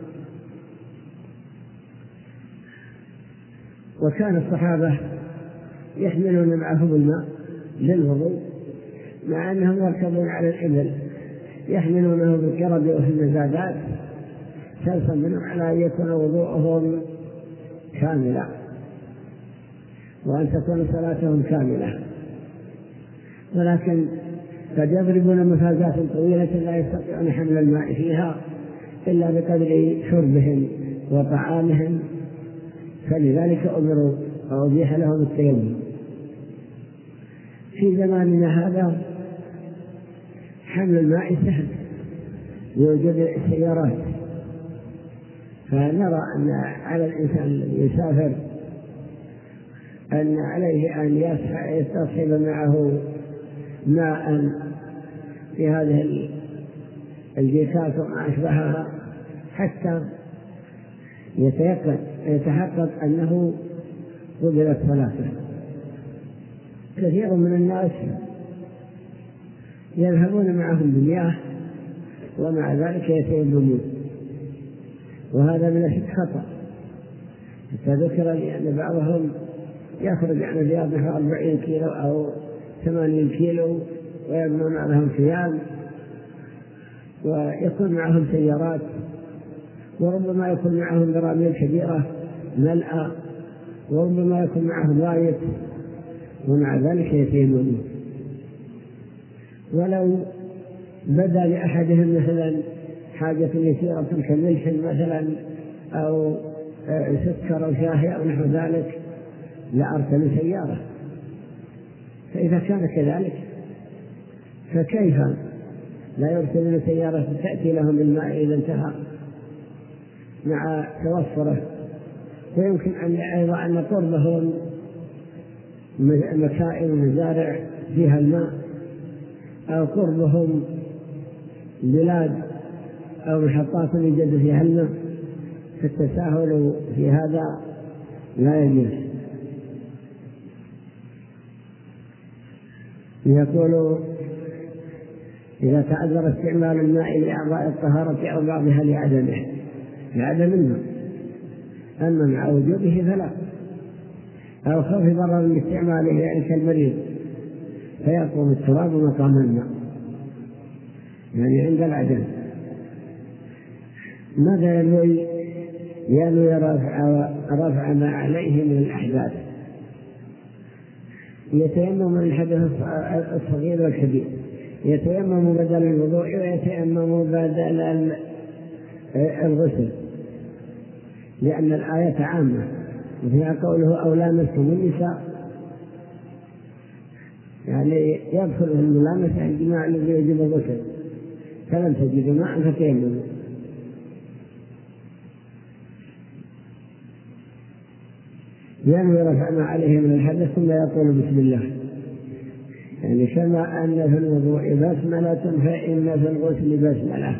وكان الصحابة يحملون معهم الماء للوضوء مع أنهم يركبون على الإبل، يحملونه بالكرب وفي المزادات حرصا منهم على أن يكون وضوءهم كاملا وأن تكون صلاتهم كاملة. ولكن قد يضربون مفازات طويلة لا يستطيعون حمل الماء فيها إلا بقدر شربهم وطعامهم، فلذلك أمروا أو أبيح لهم التيمم. في زماننا هذا حمل الماء سهل يوجد السيارات، فنرى أن على الإنسان الذي يسافر أن عليه أن يستصحب معه ماء في هذه الجيكات وما أشبهها حتى يتيقن يتحقق أنه قبلت صلاته. كثير من الناس يذهبون معهم بالمياه ومع ذلك يتيممون، وهذا من أشد خطأ. فذكر لي أن بعضهم يخرج عن الرياض نحو أربعين كيلو أو ثمانين كيلو ويبنون معهم خيام ويكون معهم سيارات وربما يكون معهم براميل كبيرة ملأى وربما يكون معهم راية ومع ذلك يتيممون. ولو بدا لأحدهم مثلا حاجة يسيرة كملح مثلا أو سكر أو شاهي أو نحو ذلك لأرسل سيارة. فإذا كان كذلك فكيف لا يرسلون سيارة تأتي لهم الماء إذا انتهى مع توفره؟ ويمكن أن أيضا أن قربهم مكائن ومزارع فيها الماء أو قربهم بلاد أو محطات يوجد فيها الماء، فالتساهل في هذا لا يجوز. يقول إذا تعذر استعمال الماء لأعضاء الطهارة أو بعضها لعدمه لعدم الماء، أما مع وجوده فلا، أو خوف ضرر من استعماله يعني كالمريض فيقوم التراب مقام الماء يعني عند العدم. ماذا ينوي؟ ينوي رفع, رفع ما عليه من الأحداث. يتيمم من الحدث الصغير والكبير، يتيمم بدل الوضوء ويتيمم بدل الغسل، لأن الآية عامة وفيها قوله أو لامستم النساء، يعني يدخل في الملامسة الجماع الذي يجب الغسل، فلم تجدوا ماء فتيمموا. ينوي رفع ما عليه من الحدث ثم يقول بسم الله، يعني كما أن في الوضوء بسملة فإن في الغسل بسملة،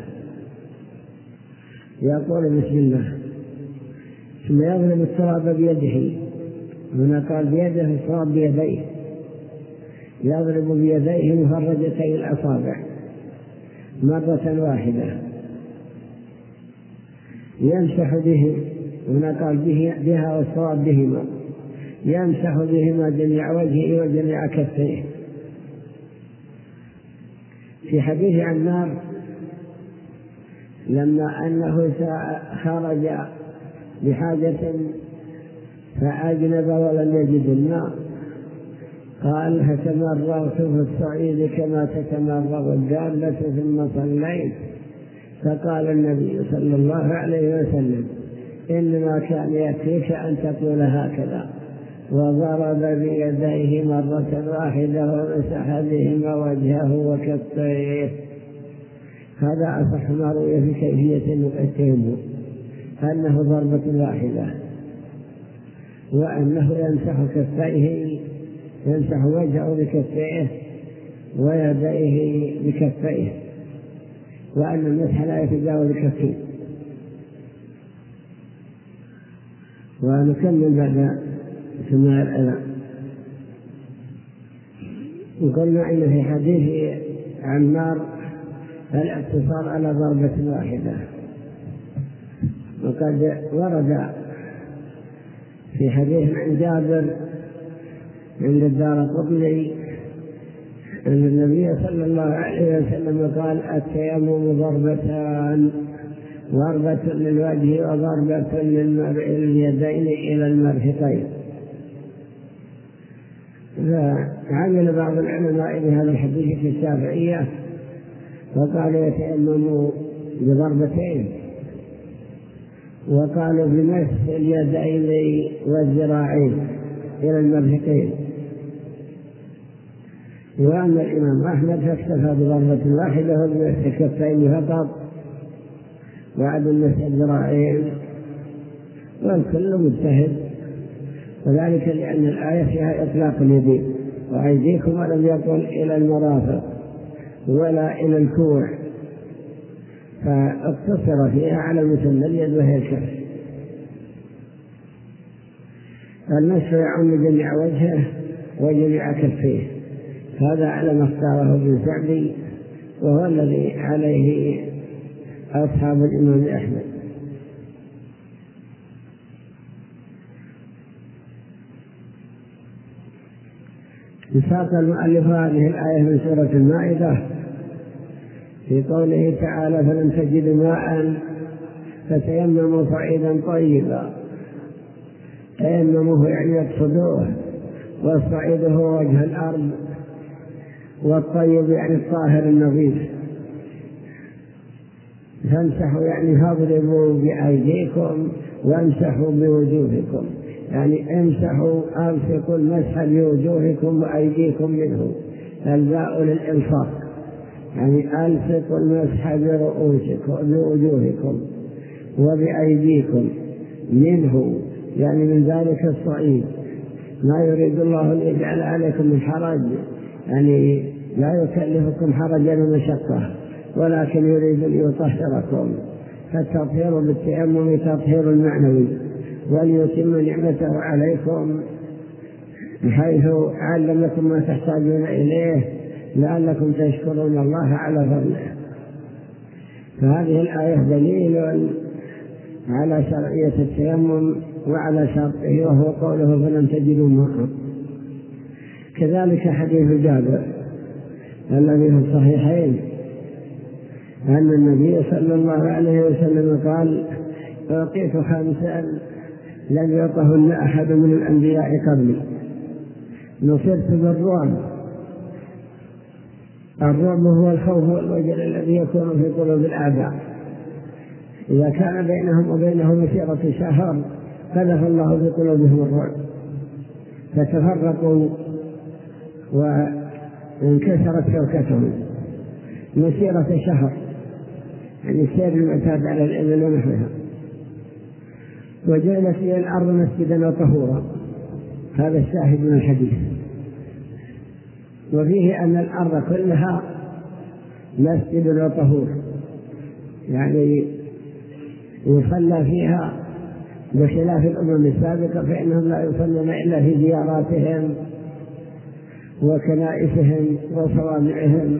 يقول بسم الله ثم يضرب التراب بيده. هنا قال بيده التراب بيديه، يضرب بيديه مفرجتي الأصابع مرة واحدة، يمسح به. هنا قال به بها والصواب بهما، يمسح بهما جميع وجهه وجميع كفيه. في حديث عمار لما أنه خرج بحاجة فأجنب ولم يجد الماء قال فتمرغت في الصعيد كما تتمرغ الدابة ثم صليت، فقال النبي صلى الله عليه وسلم إنما كان يكفيك أن تقول هكذا وضرب بيديه مرة واحدة ومسح بهما وجهه وكفيه. هذا أصح ما روي في كيفية التيمم، أنه ضربة واحدة، وأنه يمسح كفيه، يمسح وجهه بكفيه ويديه بكفيه، وأن المسح لا يتجاوز كفيه. ونكمل بعد سماع الأذان. وقلنا إن في حديث عمار الاقتصار على ضربة واحدة، وقد ورد في حديث عن جابر عند الدارقطني أن النبي صلى الله عليه وسلم قال: التيمم ضربتان، ضربة للوجه وضربة لليدين إلى المرفقين. فعمل بعض العلماء بهذا الحديث في الشافعية وقالوا يتيمم بضربتين، وقالوا بمس اليدين والذراعين إلى المرفقين. وأما الإمام أحمد فاكتفى بضربة واحدة وبمس الكفين فقط وعدم مس الذراعين، والكل مجتهد، وذلك لأن الآية فيها إطلاق اليدين وأيديكم، ولم يقل إلى المرافق ولا إلى الكوع، فاقتصر فيها على مثل اليد وهي الكف. المسح يعم جميع وجهه وجميع كفيه، هذا على ما اختاره ابن سعدي، وهو الذي عليه أصحاب الإمام أحمد. ساق المؤلف هذه الآية من سورة المائدة في قوله تعالى: فلم تجدوا ماء فتيمموا صعيدا طيبا. تيمموه يعني يقصدوه، والصعيد هو وجه الأرض، والطيب يعني الطاهر النظيف. فامسحوا يعني فاضربوا بأيديكم وامسحوا بوجوهكم، يعني امسحوا ألصقوا المسح بوجوهكم وأيديكم منه، الباء للإلصاق، يعني ألصقوا المسح برؤوسكم بوجوهكم وبأيديكم منه، يعني من ذلك الصعيد. ما يريد الله أن يجعل عليكم من حرج، يعني لا يكلفكم حرجا ومشقة، ولكن يريد أن يطهركم. فالتطهير بالتيمم تطهير المعنوي، وليتم نعمته عليكم بحيث علمكم ما تحتاجون إليه لعلكم تشكرون الله على فضله. فهذه الآية دليل على شرعية التيمم وعلى شرطه، وهو قوله: فلم تجدوا ماء. كذلك حديث جابر الذي في الصحيحين أن النبي صلى الله عليه وسلم قال: أعطيت خمسا لم يعطهن أحد من الأنبياء قبلي، نصرت بالرعب. الرعب هو الخوف والوجل الذي يكون في قلوب الأعداء، إذا كان بينهم وبينه مسيرة شهر قذف الله في قلوبهم الرعب، فتفرقوا وانكسرت شوكتهم مسيرة شهر، يعني السير المعتاد على الإبل ونحوها. وجعلت لي الأرض مسجدا وطهورا، هذا الشاهد من الحديث. وفيه أن الأرض كلها مسجد وطهور، يعني يصلى فيها، بخلاف الأمم السابقة فإنهم لا يصلون إلا في زياراتهم وكنائسهم وصوامعهم.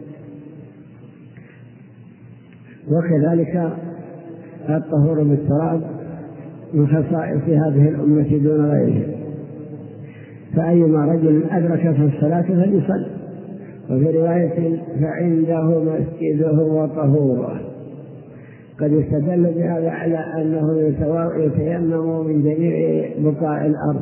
وكذلك الطهور بالتراب من خصائص هذه الأمة دون غيرها، فأيما رجل أدركته الصلاة فليصلي. وفي رواية: فعنده مسجده وطهوره. قد يستدل بهذا على أنه يتيمم من جميع بقاع الأرض.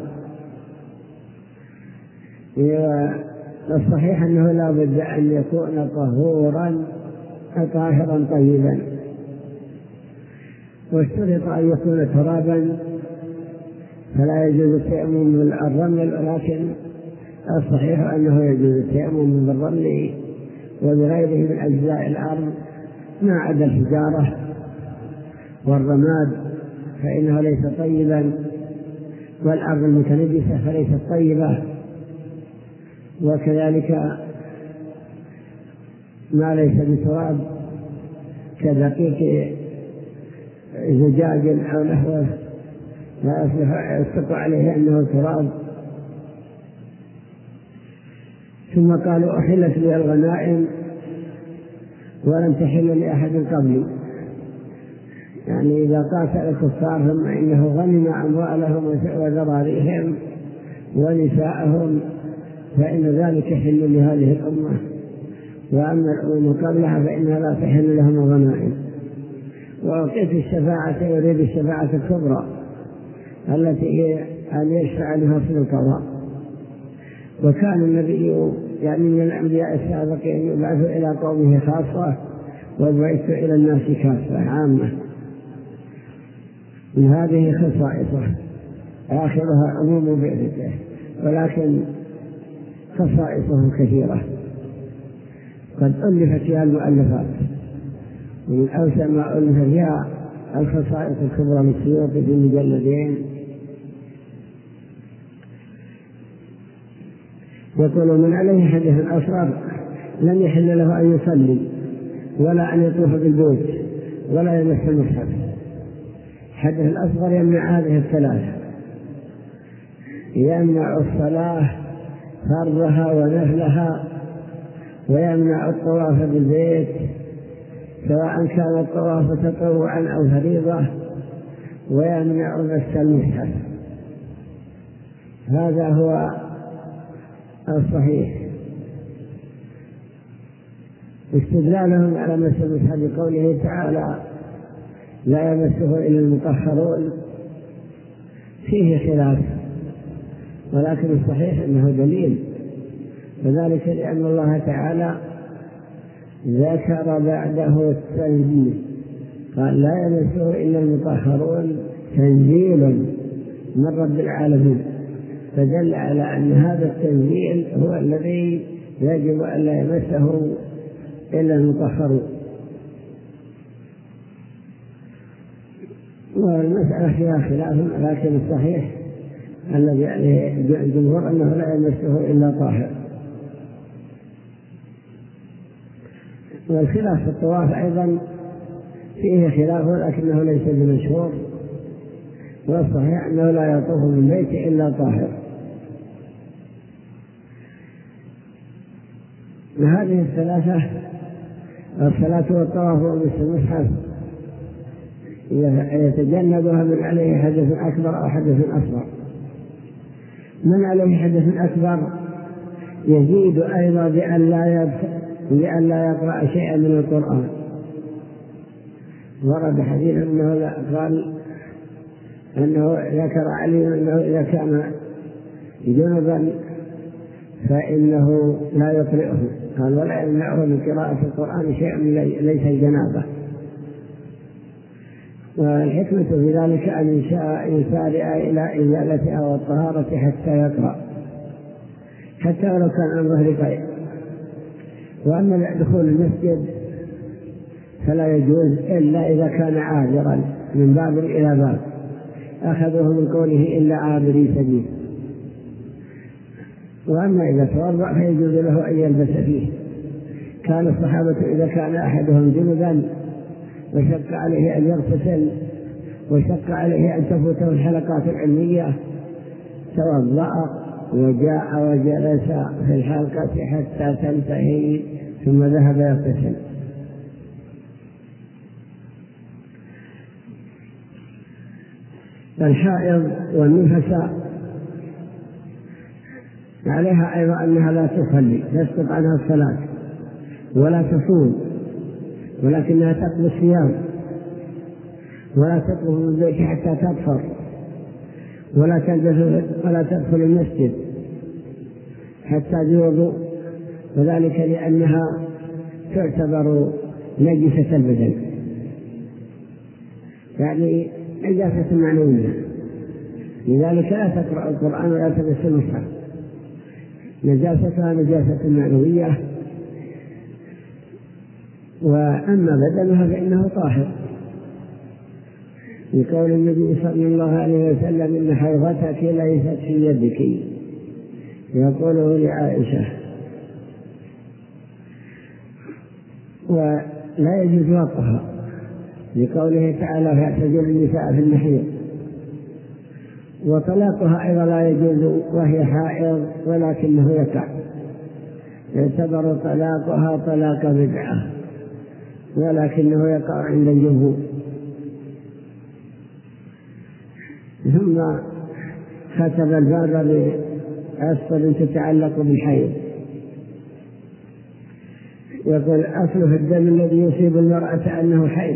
الصحيح أنه لا بد أن يكون طهورا طاهرا طيبا، واشترط أن يكون ترابا فلا يجوز التيمم بالرمل، ولكن الصحيح أنه يجوز التيمم بالرمل وبغيره من أجزاء الأرض ما عدا الحجارة والرماد فإنه ليس طيبا، والأرض المتنجسة فليست طيبة، وكذلك ما ليس بتراب كدقيق زجاج أو نحوه لا يصدق عليه أنه تراب. ثم قالوا أحلت لي الغنائم ولم تحل لأحد قبلي، يعني إذا قاتل الكفار ثم إنه غنم أموالهم وذراريهم ونساءهم فإن ذلك حل لهذه الأمة، وأما الأمم قبلها فإنها لا تحل لهم الغنائم. وأعطيت الشفاعة يريد الشفاعة الكبرى التي هي أن يشفع لفصل القضاء. وكان النبي يعني من الأنبياء السابقين يبعث إلى قومه خاصة وبعثت إلى الناس كافة عامة، من هذه خصائصه آخرها عموم بعثته، ولكن خصائصه كثيرة قد ألفت فيها المؤلفات، ومن أوسع ما ألف فيها الخصائص الكبرى للسيوطي في مجلدين. يقول من عليه حدث أصغر لم يحل له أن يصلي ولا أن يطوف بالبيت ولا يمس المصحف. حدث الأصغر يمنع هذه الثلاثة، يمنع الصلاة فرضها ونفلها، ويمنع الطواف بالبيت سواء كان الطواف تطوعا أو فريضة، ويمنع مس المصحف. هذا هو الصحيح. استدلالهم على مس المصحف بقوله تعالى لا يمسه إلا المطهرون فيه خلاف، ولكن الصحيح أنه دليل، وذلك لأن الله تعالى ذكر بعده التنزيل، قال لا يمسه إلا المطهرون تنزيل من رب العالمين، فدل على أن هذا التنزيل هو الذي يجب أن لا يمسه إلا المطهرون. والمسألة فيها خلاف، لكن الصحيح الذي عليه الجمهور أنه لا يمسه إلا طاهر. والخلاف في الطواف أيضا فيه خلاف، لكنه ليس بمشهور، والصحيح أنه لا يطوف من بيته إلا طاهر. هذه الثلاثة الصلاة والطواف ومس المصحف يتجنبها من عليه حدث أكبر أو حدث أصغر. من عليه حدث أكبر يزيد أيضا بأن لا بأن لا يقرأ شيئا من القرآن. ورد حديث أنه قال أنه ذكر علي أنه إذا كان جنبا فإنه لا يقرأه، قال ولا يمنعه من قراءة القرآن شيء ليس الجنابة. والحكمة في ذلك أن يسارع إلى إزالتها والطهارة حتى يقرأ، حتى ولو كان عن ظهر قيء. وأما دخول المسجد فلا يجوز إلا إذا كان عابرا من باب إلى باب، أخذوه من قوله إلا عابري سبيل. وأما إذا توضأ فيجوز له أن يلبس فيه. كان الصحابة إذا كان أحدهم جنبا وشق عليه أن يغتسل وشق عليه أن تفوته الحلقات العلمية توضأ وجاء وجلس في الحلقة حتى تنتهي ثم ذهب يغتسل. الحائض والنفساء عليها أيضا أنها لا تصلي، تسقط عنها الصلاة ولا تصوم، ولكنها تقضي الصيام، ولا تطلب من البيت حتى تطهر، ولا تلبس ولا تدخل المسجد حتى بوضوء، وذلك لأنها تعتبر نجسة البدن، يعني نجاسة معنوية، لذلك لا تقرأ القرآن ولا تمس المصحف، نجاستها نجاسة معنوية، وأما بدنها فإنه طاهر، لقول النبي صلى الله عليه وسلم إن حيضتك ليست في يدك، يقوله لعائشة. ولا يجوز وقفها لقوله تعالى فاعتزلوا النساء في المحيض، وطلاقها أيضا لا يجوز وهي حائض، ولكنه يقع، يعتبر طلاقها طلاق بدعة، ولكنه يقع عند الجمهور. ثم ختم الباب بأسطر تتعلق بالحيض، يقول أصل في الدم الذي يصيب المرأة أنه حيض،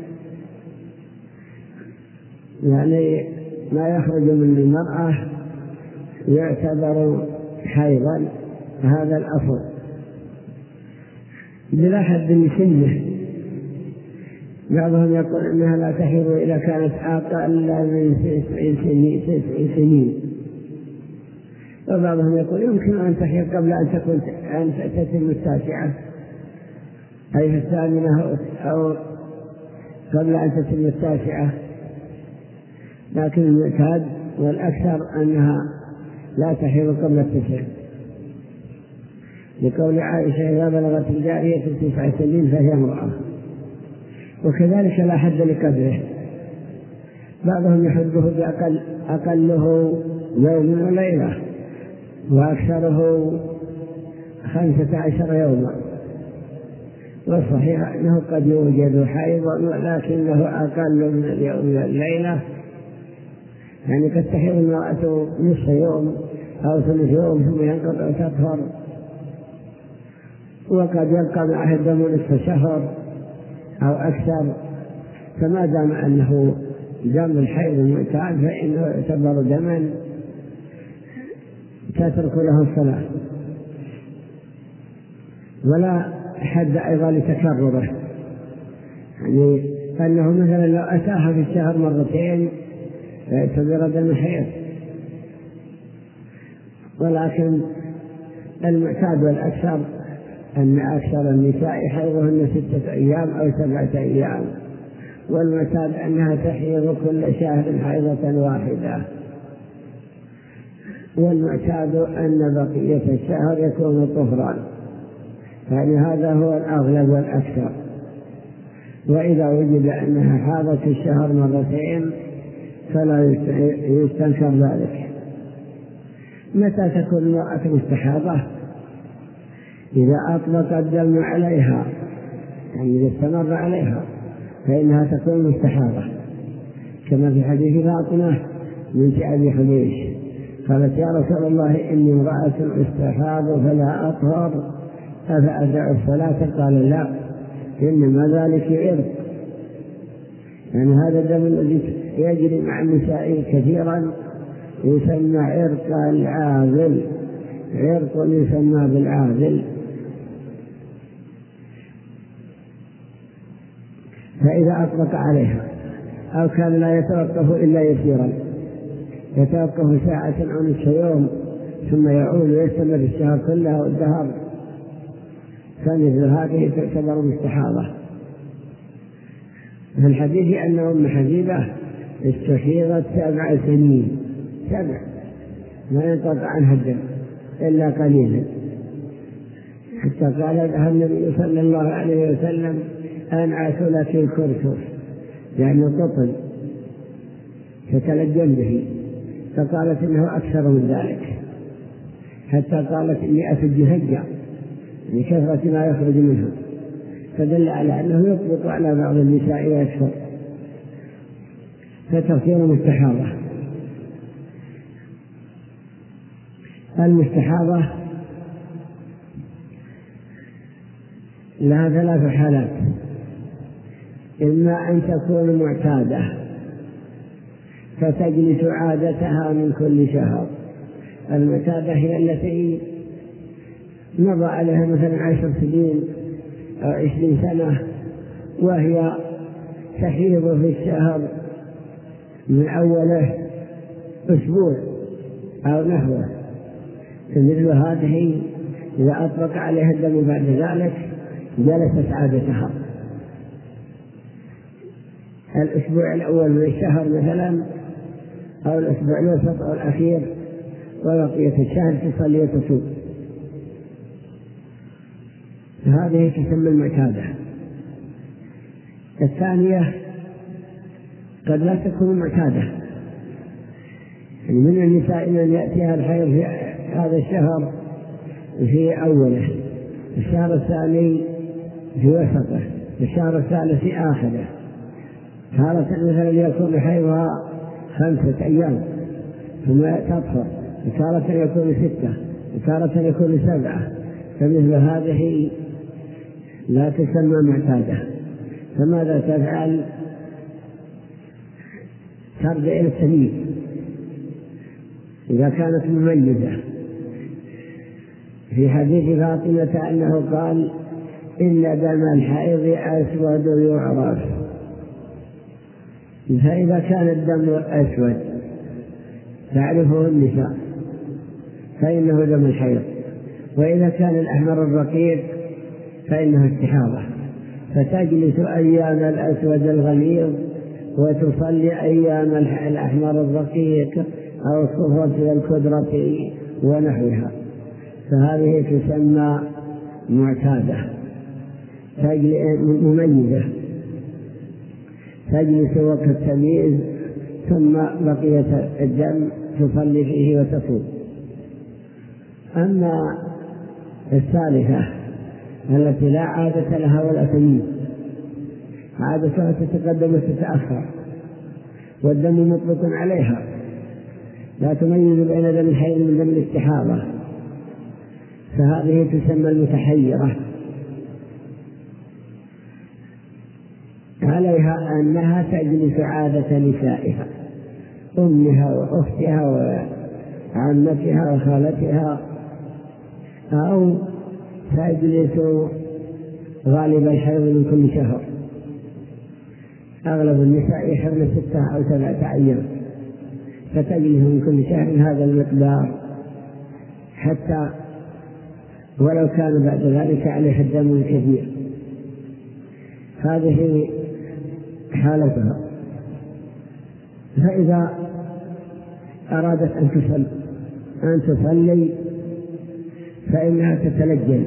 يعني ما يخرج من المرأة يعتبر حيضا، هذا الأصل بلا حد لسنه. بعضهم يقول إنها لا تحيض إذا كانت أقل من تسع سنين، وبعضهم يقول يمكن أن تحيض قبل أن تكون أن تتم التاسعة، أي في الثامنة أو قبل أن تتم التاسعة، لكن المعتاد والأكثر أنها لا تحيض قبل التسع، لقول عائشة إذا بلغت الجارية تسع سنين فهي امرأة. وكذلك لا حد لقدره، بعضهم يحده بأقل أقله يوم وليلة، وأكثره خمسة عشر يوما، والصحيح أنه قد يوجد حيضا ولكنه أقل من اليوم والليلة، يعني قد تحيض المرأة نصف يوم أو ثلث يوم ثم ينقطع تطهر، وقد يبقى معه الدم نصف شهر أو أكثر، فما دام أنه دم الحيض المعتاد فإنه يعتبر دما تترك له الصلاة، ولا حد أيضا لتكرره، يعني أنه مثلا لو أتاها في الشهر مرتين يعتبر دم حيض، ولكن المعتاد والأكثر أن أكثر النساء حيضهن ستة أيام أو سبعة أيام، والمعتاد أنها تحيض كل شهر حيضة واحدة، والمعتاد أن بقية الشهر يكون طهرا، يعني هذا هو الأغلب والأكثر. وإذا وجد أنها حاضت الشهر مرتين فلا يستنكر ذلك. متى تكون المرأة مستحاضة؟ إذا أطلق الدم عليها، يعني إذا استمر عليها فإنها تكون مستحاضة، كما في حديث فاطمة بنت أبي حبيش قالت يا رسول الله إني امرأة استحاض فلا أطهر أفأدع الصلاة؟ قال لا، إنما ذلك عرق، يعني هذا الدم الذي يجري مع النساء كثيرا يسمى عرق العاذل، عرق يسمى بالعاذل. فإذا أطلق عليها أو كان لا يتوقف إلا يسيرا، يتوقف ساعة أو نصف يوم ثم يعود ويستمر الشهر كله والدهر، فمثل هذه تعتبر مستحاضة. في الحديث أن أم حبيبة استحيضت سبع سنين، سبع ما ينقطع عنها الدم إلا قليلا، حتى قال لها النبي صلى الله عليه وسلم أنعت لك الكرسف، يعني قطن تتلجم به، فقالت إنه أكثر من ذلك، حتى قالت إني أفج هجة لكثرة ما يخرج منها، فدل على أنه يطلق على بعض النساء ويكثر، فتصير مستحاضة. المستحاضة لها ثلاث حالات: إما أن تكون معتادة فتجلس عادتها من كل شهر، المعتادة هي التي مضى عليها مثلا عشر سنين أو عشرين سنة وهي تحيض في الشهر من أوله أسبوع أو نحوه، مثل هذه إذا أطلق عليها الدم بعد ذلك جلست عادتها. الأسبوع الأول من الشهر مثلا، أو الأسبوع الوسط أو الأخير، وبقية الشهر تصلي وتصوم. هذه تسمى المعتادة. الثانية قد لا تكون معتادة، من النساء من يأتيها الحيض في هذا الشهر في أوله، الشهر الثاني في وسطه، الشهر الثالث في آخره. تارة مثلا يكون حيضها خمسة أيام ثم تطهر، وتارة يكون ستة، وتارة يكون سبعة، فمثل هذه لا تسمى معتادة. فماذا تفعل؟ ترجع إلى التمييز إذا كانت مميزة. في حديث فاطمة أنه قال: إن دم الحيض أسود يعرف. فإذا كان الدم أسود تعرفه النساء فإنه دم الحيض، وإذا كان الأحمر الرقيق فإنه استحاضة، فتجلس أيام الأسود الغليظ وتصلي أيام الأحمر الرقيق أو الصفرة والكدرة ونحوها. فهذه تسمى معتادة مميزة، تجلس وقت التمييز ثم بقية الدم تصلي فيه وتصوم. أما الثالثة التي لا عادة لها ولا تمييز، عادتها تتقدم وتتأخر والدم مطلق عليها، لا تميز بين دم الحيض من دم الاستحاضة، فهذه تسمى المتحيرة. عليها أنها تجلس عادة نسائها، أمها وأختها وعمتها وخالتها، أو تجلس غالب الحيض من كل شهر. أغلب النساء يحضن ستة أو سبعة أيام، فتجلس من كل شهر هذا المقدار، حتى ولو كان بعد ذلك عليه الدم كثير. هذه حالتها. فإذا أرادت أن تصلي أن تصلي فإنها تتلجل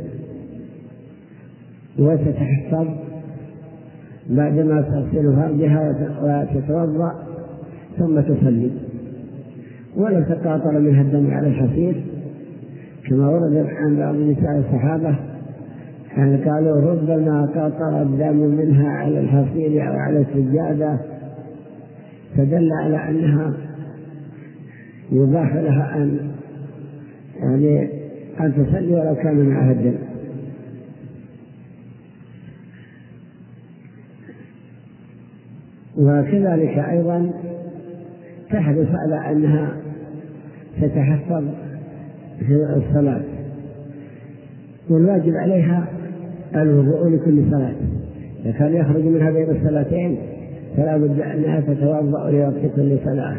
وتتحفظ بعدما تغسل فرجها وتتوضأ ثم تصلي، ولو تقاطر منها الدم على الحصير كما ورد عن بعض نساء الصحابة أن قالوا: ربما قاطر الدم منها على الحصير أو على السجادة، فدل على أنها يباح لها أن يعني أن تصلي ولو كان معها الدم. وكذلك أيضا تحرص على أنها تتحفظ في الصلاة، والواجب عليها الوضوء لكل صلاة. إذا كان يخرج منها بين الصلاتين فلا بد أنها تتوضأ لوقت كل صلاة.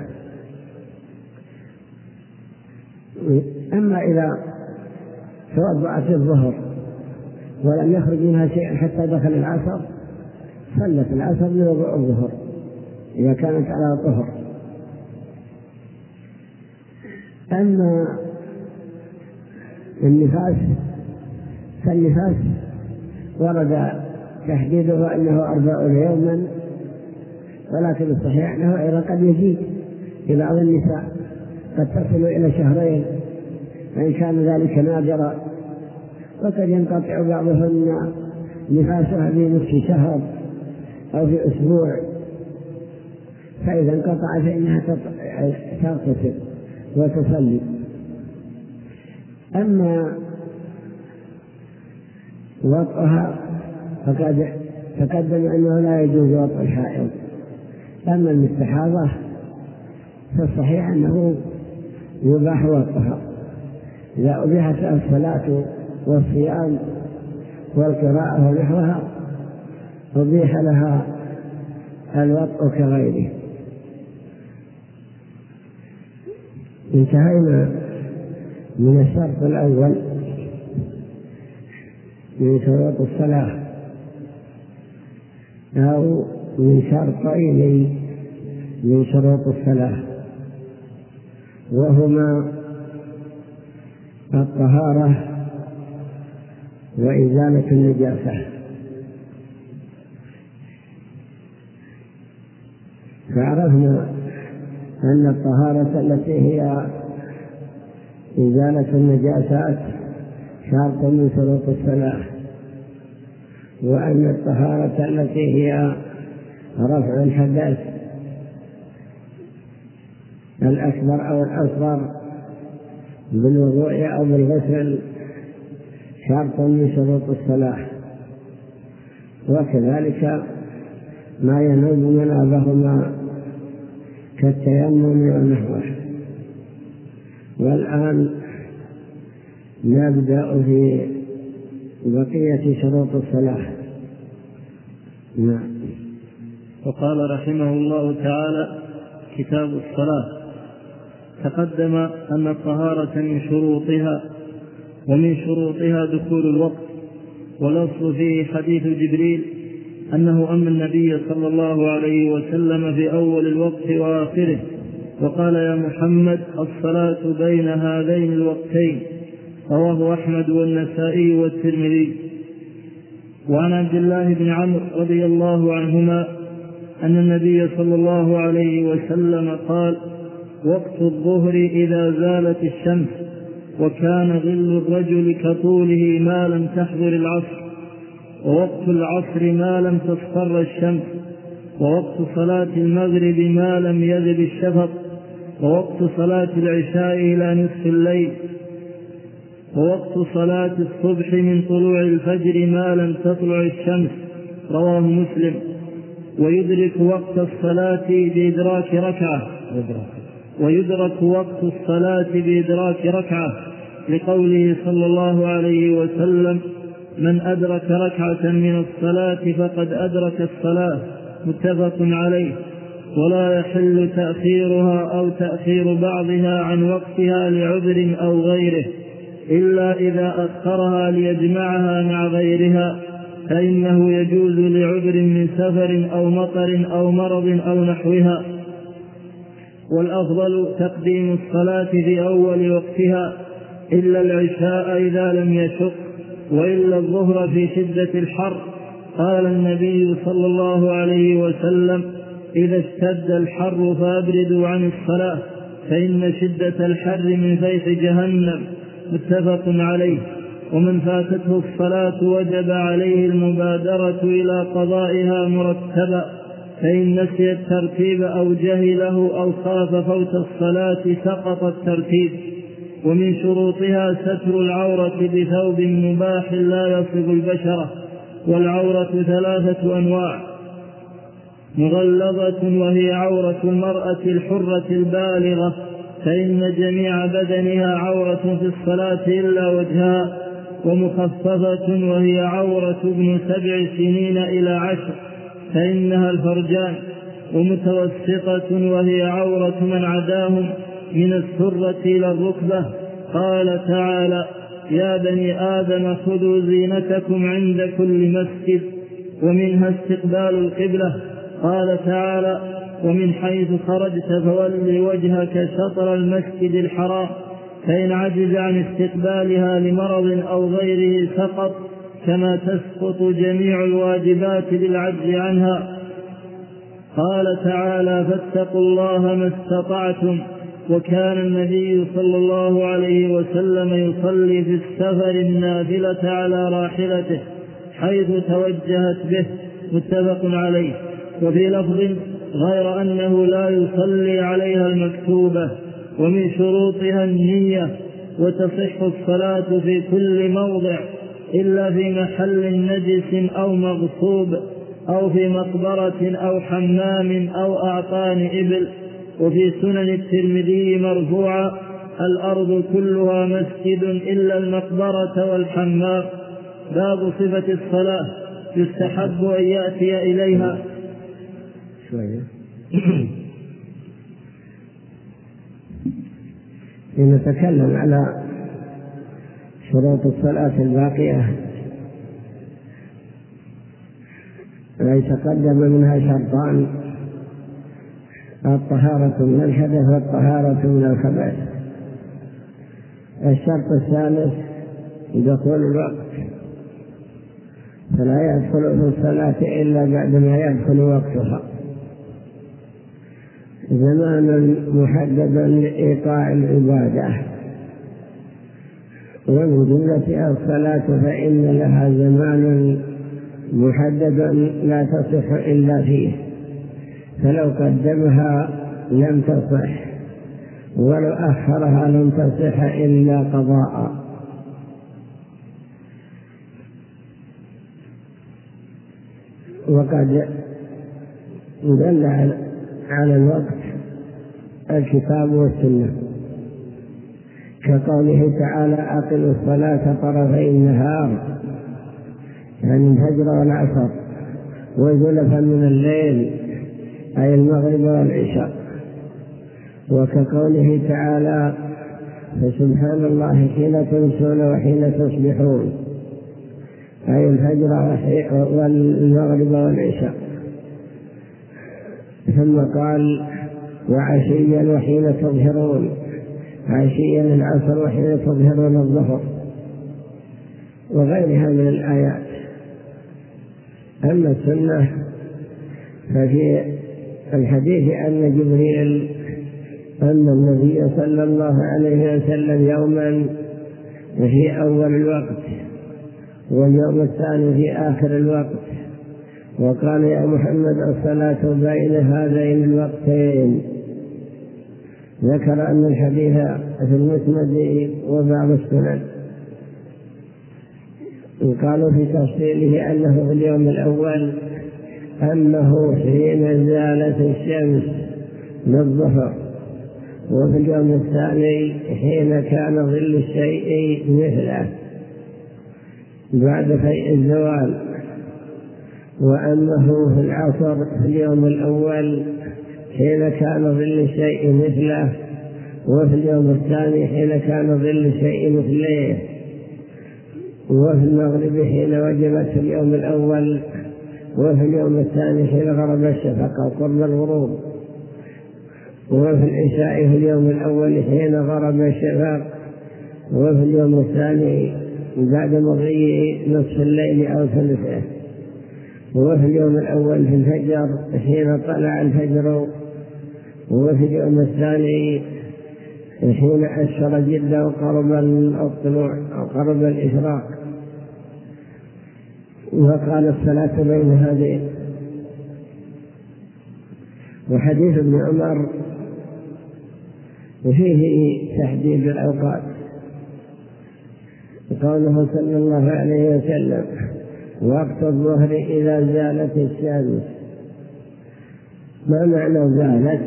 أما إذا توضأت في الظهر ولم يخرج منها شيء حتى دخل العصر، صلت العصر لوضوء الظهر إذا كانت على طهر. أما النفاس فالنفاس ورد تحديده أنه أربعون يوما، ولكن الصحيح أنه أيضا قد يزيد في بعض النساء، قد تصل إلى شهرين وإن كان ذلك نادرا، وقد ينقطع بعضهن نفاسها في نصف شهر أو في أسبوع، فإذا انقطع فإنها تغتسل وتصلي. أما وطئها فقد تقدم أنه لا يجوز وطئ الحائض. أما المستحاضة فالصحيح أنه يباح وطئها إذا أبيحت لها الصلاة والصيام والقراءة ونحوها، أبيح لها الوطء كغيره. انتهينا من الشرط الأول من شروط الصلاة، أو من شرطين من شروط الصلاة، وهما الطهارة وإزالة النجاسة. فعرفنا أن الطهارة التي هي إزالة النجاسات شرط من شروط الصلاة، وأن الطهارة التي هي رفع الحدث الأكبر أو الأصغر بالوضوء أو بالغسل شرط من شروط الصلاة، وكذلك ما ينوب منابهما كالتيمم ونحوه. والآن نبدأ في بقية شروط الصلاة. نعم. وقال رحمه الله تعالى: كتاب الصلاة. تقدم أن الطهارة من شروطها، ومن شروطها دخول الوقت، والأصل فيه حديث جبريل أنه أمر النبي صلى الله عليه وسلم في أول الوقت وآخره وقال: يا محمد الصلاة بين هذين الوقتين. رواه أحمد والنسائي والترمذي. وعن عبد الله بن عمرو رضي الله عنهما أن النبي صلى الله عليه وسلم قال: وقت الظهر إذا زالت الشمس، وكان ظل الرجل كطوله ما لم تحضر العصر، ووقت العصر ما لم تصفر الشمس، ووقت صلاة المغرب ما لم يغب الشفق، ووقت صلاة العشاء إلى نصف الليل، ووقت صلاة الصبح من طلوع الفجر ما لم تطلع الشمس. رواه مسلم. ويدرك وقت الصلاة بإدراك ركعة ويدرك وقت الصلاة بإدراك ركعة لقوله صلى الله عليه وسلم: من أدرك ركعة من الصلاة فقد أدرك الصلاة. متفق عليه. ولا يحل تأخيرها أو تأخير بعضها عن وقتها لعذر أو غيره، إلا إذا أخرها ليجمعها مع غيرها، فإنه يجوز لعذر من سفر أو مطر أو مرض أو نحوها. والأفضل تقديم الصلاة في أول وقتها إلا العشاء إذا لم يشق، وإلا الظهر في شدة الحر. قال النبي صلى الله عليه وسلم: إذا اشتد الحر فأبردوا عن الصلاة، فإن شدة الحر من فيح جهنم. متفق عليه. ومن فاتته الصلاة وجب عليه المبادرة إلى قضائها مرتبا، فإن نسي الترتيب أو جهله أو خاف فوت الصلاة سقط الترتيب. ومن شروطها ستر العورة بثوب مباح لا يصب البشرة. والعورة ثلاثة أنواع: مغلظة وهي عورة المرأة الحرة البالغة، فإن جميع بدنها عورة في الصلاة إلا وجهها. ومخففة وهي عورة ابن سبع سنين إلى عشر، فإنها الفرجان. ومتوسطة وهي عورة من عداهم من السرة إلى الركبة. قال تعالى: يا بني آدم خذوا زينتكم عند كل مسجد. ومنها استقبال القبلة. قال تعالى: ومن حيث خرجت فول وجهك شطر المسجد الحرام. فإن عجز عن استقبالها لمرض أو غيره سقط، كما تسقط جميع الواجبات للعجز عنها. قال تعالى: فاتقوا الله ما استطعتم. وكان النبي صلى الله عليه وسلم يصلي في السفر النافلة على راحلته حيث توجهت به. متفق عليه. وفي لفظ: غير أنه لا يصلي عليها المكتوبة. ومن شروطها النية. وتصح الصلاة في كل موضع إلا في محل نجس أو مغصوب، أو في مقبرة أو حمام أو أعطان إبل. وفي سنن الترمذي مرفوعا: الأرض كلها مسجد إلا المقبرة والحمام. باب صفة الصلاة. يستحب أن يأتي إليها لنتكلم على شروط الصلاة الباقية ويتقدم منها شرطان: الطهارة من الحدث والطهارة من الخبث. الشرط الثالث دخول الوقت، فلا يدخل في الصلاة إلا بعدما يدخل وقتها، زمانا محددا لإيقاع العبادة. ومن جملة الصلاة فإن لها زمان محددا لا تصح إلا فيه، فلو قدمها لم تصح، ولو أخرها لم تصح إلا قضاء. وقد دل على الوقت الكتاب والسنة، كقوله تعالى: أقم الصلاة طرفي النهار، يعني الفجر والعصر، وزلفا من الليل، أي المغرب والعشاء. وكقوله تعالى: فسبحان الله حين تمسون وحين تصبحون، أي الفجر والمغرب والعشاء. ثم قال: وعشيا وحين تظهرون، عشيا العصر وحين تظهرون الظهر، وغيرها من الآيات. أما السنة ففي الحديث أن جبريل أن النبي صلى الله عليه وسلم يوما في أول الوقت واليوم الثاني في آخر الوقت، وقال: يا محمد الصلاة بين هذين الوقتين. ذكر أن الحديث في المسند وبعض السنن. قالوا في تفصيله أنه في اليوم الأول أنه حين زالت الشمس للظهر، وفي اليوم الثاني حين كان ظل الشيء مثله بعد فيء الزوال، وأنه في العصر في اليوم الأول حين كان ظل الشيء مثله، وفي اليوم الثاني حين كان ظل الشيء مثله، وفي المغرب حين وجبت في اليوم الأول، وفي اليوم الثاني حين غرب الشفق أو قرب الغروب، وفي العشاء في اليوم الأول حين غرب الشفق، وفي اليوم الثاني بعد مضي نصف الليل أو ثلثه، وفي اليوم الأول في الفجر حين طلع الفجر، وفي اليوم الثاني حين أسفر جدا وقرب الطلوع أو قرب الإشراق. وقال: الصلاة بين هذين. وحديث ابن عمر فيه تحديد الأوقات، قوله صلى الله عليه وسلم: وقت الظهر إذا زالت الشمس. ما معنى زالت؟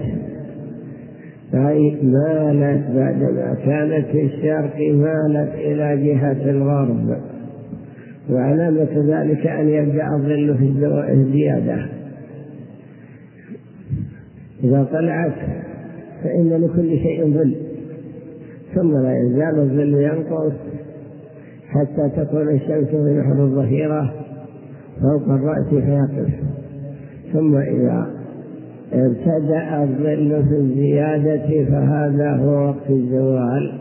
أي مالت، بعدما كانت في الشرق مالت إلى جهة الغرب، وعلامة ذلك أن يبدأ الظل في الزيادة. إذا طلعت فإن لكل شيء ظل، ثم لا يزال الظل ينقص حتى تكون الشمس في نحر الظهيرة فوق الرأس فيقف، ثم إذا ابتدأ الظل في الزيادة فهذا هو وقت الزوال.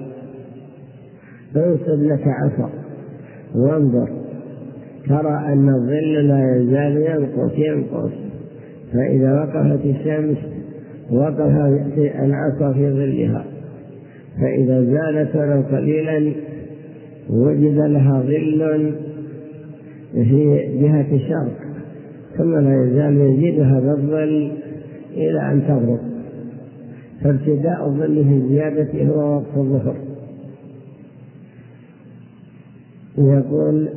انصب لك عصا وانظر، ترى أن الظل لا يزال ينقص ينقص فإذا وقفت الشمس وقف العصا في ظلها، فإذا زالت ولو قليلا وجد لها ظل في جهة الشرق، ثم لا يزال يزيد هذا الظل إلى أن تغرب. فابتداء الظل في الزيادة هو وقت الظهر. يقول: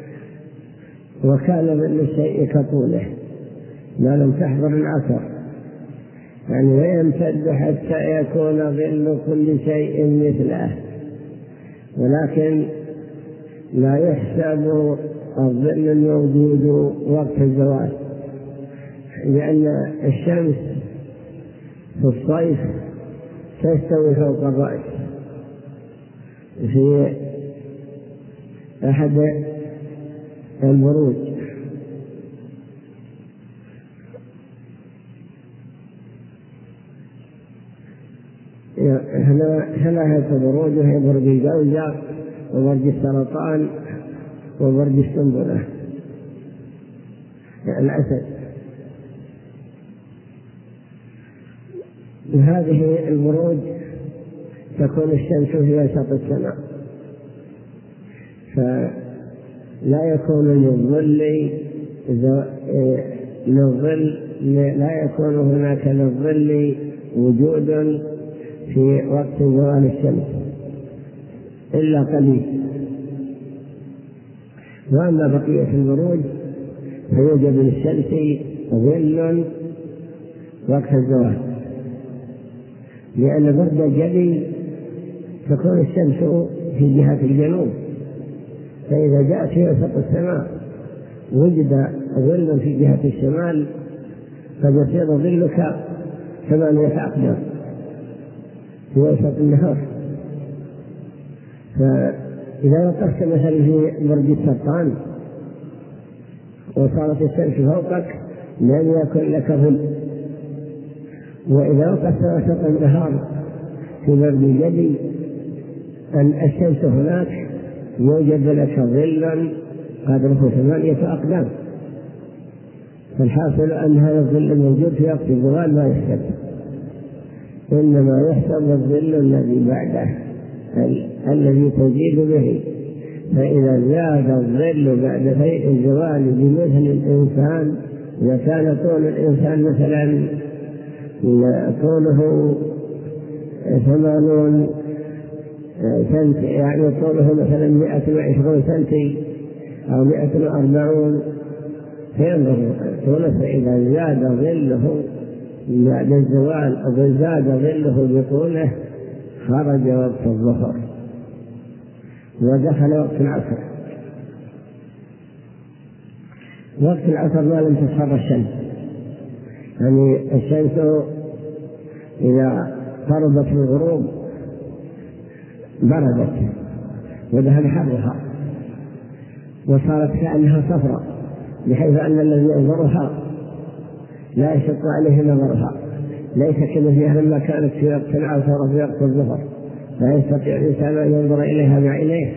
وكان ظل الشيء كطوله ما لم تحضر العصر، يعني ويمتد حتى يكون ظل كل شيء مثله، ولكن لا يحسب الظل الموجود وقت الزوال، لأن الشمس في الصيف تستوي فوق الرأس في أحد البروج ثلاثة بروج، وهي برج الجوزة وبرج السرطان وبرج السنبلة الأسد. هذه البروج تكون الشمس في وسط السماء، فلا يكون للظل للظل لا يكون هناك للظل وجود في وقت زوال الشمس إلا قليل. وأما بقية البروج فيوجد للشمس ظل وقت الزوال، لأن برد الجدي تكون الشمس في جهة الجنوب، فإذا جاءت في وسط السماء وجد ظل في جهة الشمال قد يصير ظلك ثمانية أقدام في وسط النهار. فإذا وقفت مثلا في برج السرطان وصارت الشمس فوقك لم يكن لك ظل، وإذا وقفت وسط النهار في برج الجدي أن الشمس هناك يوجد لك ظل قدره ثمانية أقدام. فالحاصل أن هذا الظل الموجود في وقت الزوال لا يحسب، إنما يحسب الظل الذي بعده الذي تزيد به. فإذا زاد الظل بعد فيء الزوال بمثل الإنسان، إذا كان طول الإنسان مثلا طوله ثمانون سنتي، يعني طوله مثلا مئة وعشرون سنتي أو مئة وأربعون، فينظر طوله، فإذا زاد ظله بعد الزوال أو زاد ظله بطوله خرج وقت الظهر ودخل وقت العصر. وقت العصر ما لم تصفر الشمس، يعني الشمس إذا قربت الغروب بردت وذهب حرها وصارت كأنها صفراء، بحيث أن الذي ينظرها لا يشق عليه نظرها، ليس كمثلها لما كانت في وقت العصر وفي وقت الظهر لا يستطيع الإنسان أن ينظر إليها بعينيه.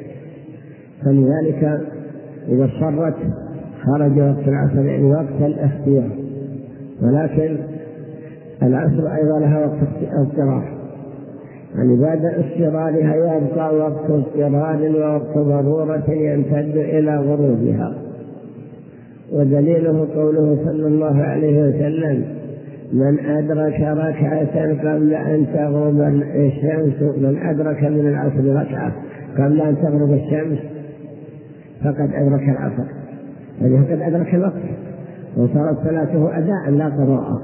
فلذلك إذا اصفرت خرج وقت العصر، يعني وقت الاختيار. ولكن العصر أيضا لها وقت اضطرار، يعني بعد اضطرارها يبقى وقت اضطرار ووقت ضرورة يمتد إلى غروبها. ودليله قوله صلى الله عليه وسلم: من أدرك ركعة قبل أن تغرب الشمس، من أدرك من العصر ركعة قبل أن تغرب الشمس فقد أدرك العصر، يعني فقد أدرك الوقت وصارت صلاته أداء لا قضاء.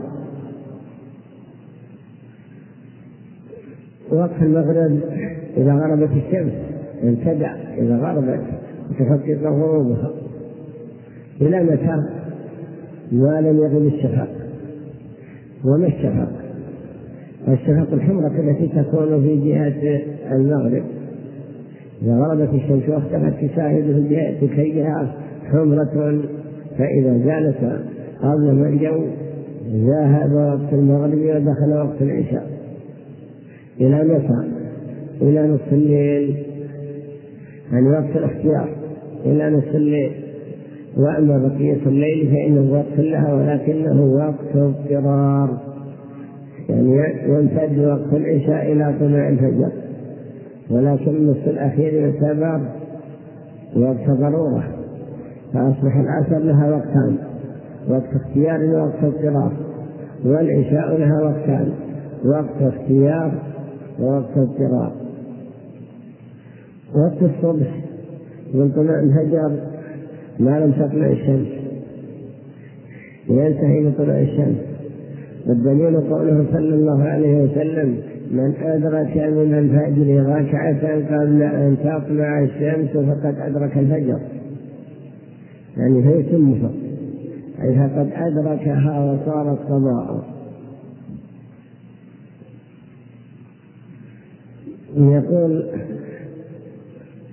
وقت المغرب إذا غربت الشمس امتدع، إذا غربت تحقق غروبها إلى متى ما لم يغب الشفق. وما الشفق؟ الشفق الحمرة التي تكون في جهة المغرب، إذا غربت الشمس واختفت تشاهد في جهة كيها حمرة، فإذا زالت أظلم الجو ذهب وقت المغرب ودخل وقت العشاء. إلى متى؟ إلى نصف الليل، يعني وقت الاختيار إلى نصف الليل. وأما بقية الليل فإنه وقت لها، ولكنه وقت اضطرار، يعني يمتد وقت العشاء إلى طلوع الفجر، ولكن النصف الأخير يعتبر وقت ضرورة. فأصبح العصر لها وقتان: وقت اختيار ووقت اضطرار، والعشاء لها وقتان: وقت اختيار ووقت اضطرار. وقت الصبح من طلوع الفجر ما لم تطلع الشمس ينتهي بطلوع الشمس. والدليل قوله صلى الله عليه وسلم: من أدرك من الفجر ركعة قبل أن تطلع الشمس فقد أدرك الفجر، يعني هي تمه، أي فقد أدركها وصارت قضاء. يقول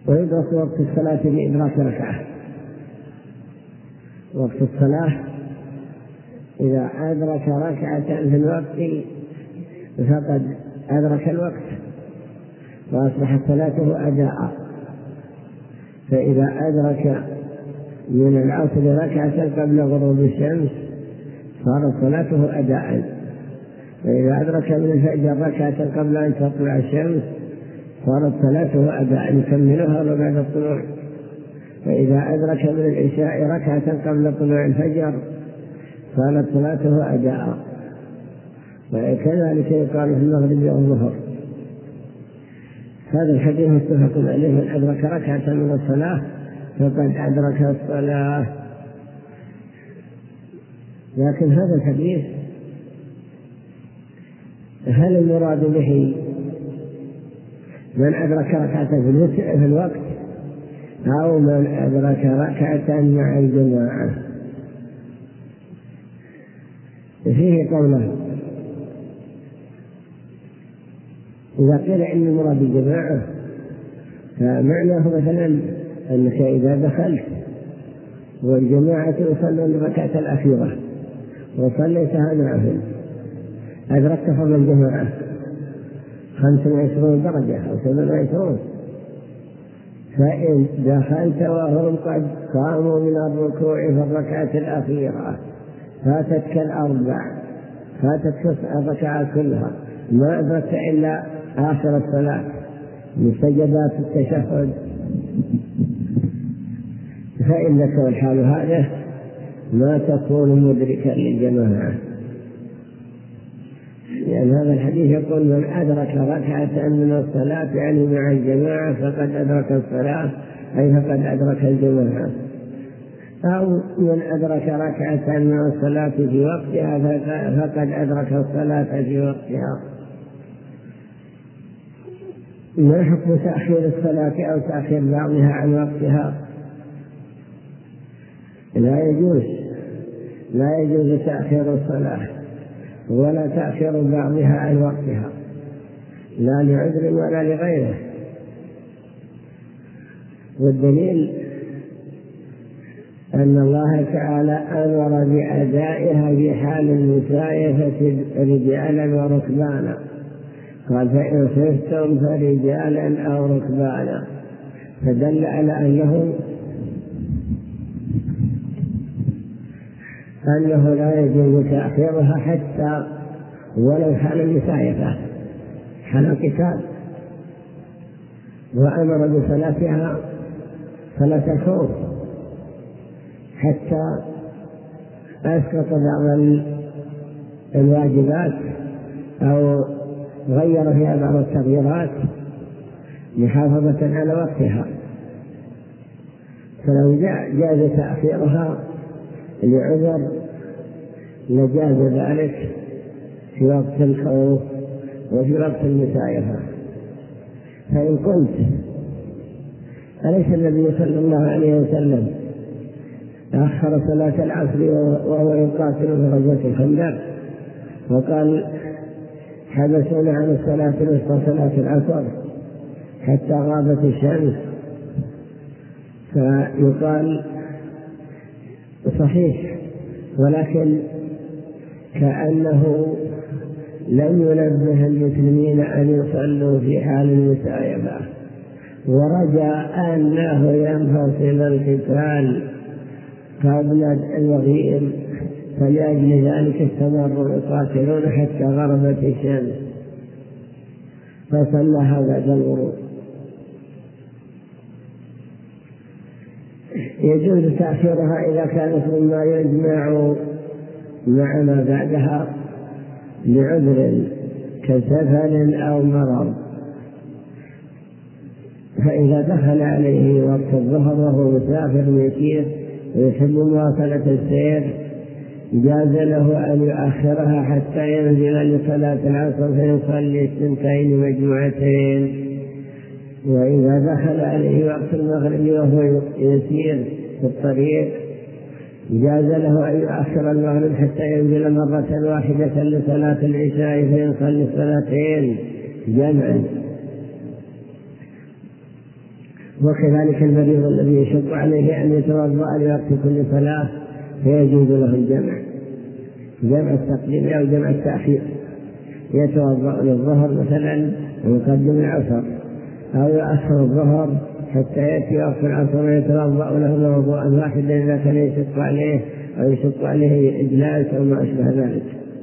ويدرك وقت الصلاة بإدراك ركعة. وقت الصلاة إذا أدرك ركعة في الوقت فقد أدرك الوقت وأصبحت صلاته أداء. فإذا أدرك من العصر ركعة قبل غروب الشمس صارت صلاته أداء. وإذا أدرك من الفجر ركعة قبل أن تطلع الشمس صارت صلاته أداء يكملها بعد الطلوع. وإذا أدرك من العشاء ركعة قبل طلوع الفجر صارت صلاته أداء. وكذلك يقال في المغرب والظهر. هذا الحديث متفق عليه: من أدرك ركعة من الصلاة فقد أدرك الصلاة. لكن هذا الحديث هل المراد به من أدرك ركعة في الوقت أو من أدرك ركعة مع الجماعة؟ فيه قوله. إذا قيل إن المراد الجماعة فمعناه مثلا أنك إذا دخلت والجماعة يصلون الركعة الأخيرة وصليتها معهم أدركت فضل الجماعة خمس وعشرون درجة أو سبع وعشرون. فإن دخلت وهم قد قاموا من الركوع في الركعة الأخيرة فاتتك الأربع، فاتتك الركعة كلها، ما أدركت إلا آخر الصلاة من سجدات التشهد، فإنك والحال هذا ما تكون مدركا للجماعة. لأن هذا الحديث يقول: من أدرك ركعة من الصلاة يعني مع الجماعة فقد أدرك الصلاة، أي فقد أدرك الجماعة. أو من أدرك ركعة من الصلاة في وقتها فقد أدرك الصلاة في وقتها. ما حكم تأخير الصلاة أو تأخير بعضها عن وقتها؟ لا يجوز لا يجوز تأخير الصلاة ولا تأخير بعضها عن وقتها، لا لعذر ولا لغيره. والدليل أن الله تعالى أمر بأدائها في حال المسايفة رجالا وركبانا، قال: فإن خفتم فرجالا أو ركبانا، فدل على أنه أنه لا يجوز تأخيرها حتى ولو حال المسايفة، حال القتال. وأمر بصلاتها صلاة الخوف حتى أسقط بعض الواجبات أو غير فيها بعض التغييرات محافظة على وقتها. فلو جاز تأخيرها لعذر لجاز ذلك في وقت الخوف وفي وقت المسايفة. فإن قلت: أليس النبي صلى الله عليه وسلم أخر صلاة العصر وهو يقاتل في غزوة الخندق وقال: حبسونا عن الصلاة الوسطى صلاة العصر حتى غابت الشمس؟ فيقال: صحيح، ولكن كأنه لم ينبه المسلمين أن يصلوا في حال المسايفة، ورجى أنه ينفصل القتال قبل الوغير، فلأجل ذلك استمروا يقاتلون حتى غربت الشمس فصلىها بعد الغروب. يجوز تأخيرها إذا كانت مما يجمع مع ما بعدها لعذر كسفر أو مرض. فإذا دخل عليه وقت الظهر وهو مسافر يسير ويحب مواصلة السير جاز له أن يؤخرها حتى ينزل لصلاة العصر فيصلي الثنتين مجموعتين. وإذا دخل عليه وقت المغرب وهو يسير في الطريق جاز له أن يؤخر المغرب حتى ينزل مرة واحدة لصلاة العشاء فيصلي الصلاتين جمعا. وكذلك المريض الذي يشق عليه أن يتوضأ لوقت كل صلاة فيجوز له الجمع، جمع التقديم أو جمع التأخير، يتوضأ للظهر مثلا ويقدم العصر، أو يؤخر الظهر حتى يأتي وقت العصر ويتوضأ له وضوءا واحدا إذا كان يشق عليه أو يشق عليه إجلاس أو ما أشبه ذلك.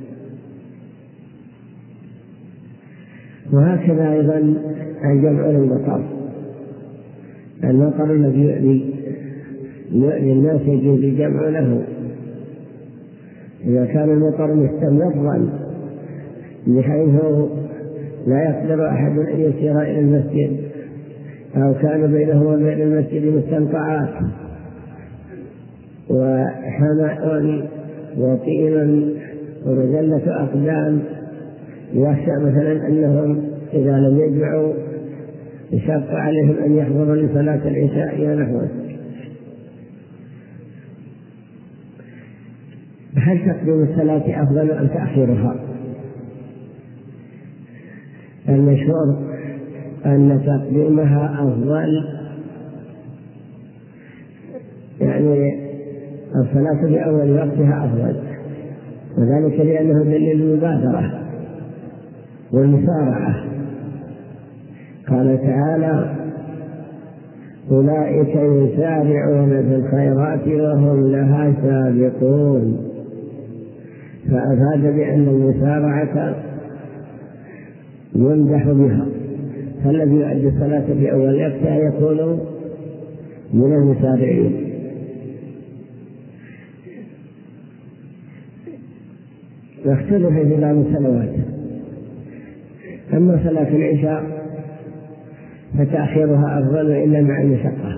وهكذا أيضا الجمع للمطر، المطر الذي يؤذي يؤذي الناس يجوز الجمع له إذا كان المطر مستمرا بحيث لا يقدر أحد أن يسير إلى المسجد، أو كان بينه وبين المسجد مستنقعات وحماء وطين ورزلة أقدام، يخشى مثلا أنهم إذا لم يجمعوا يشق عليهم أن يحضروا لصلاة العشاء ونحوه. هل تقديم الصلاة أفضل أم تأخيرها؟ المشهور أن تقديمها أفضل، يعني الصلاة في أول وقتها أفضل، وذلك لأنه دليل المبادرة والمسارعة. قال تعالى: أولئك يسارعون في الخيرات وهم لها سابقون، فأفاد بأن المسارعة يمدح بها، فالذي يؤدي الصلاة في أول وقتها يكون من المسارعين. واختلف في بعض الصلوات، أما صلاة العشاء فتأخيرها أفضل إلا مع المشقة.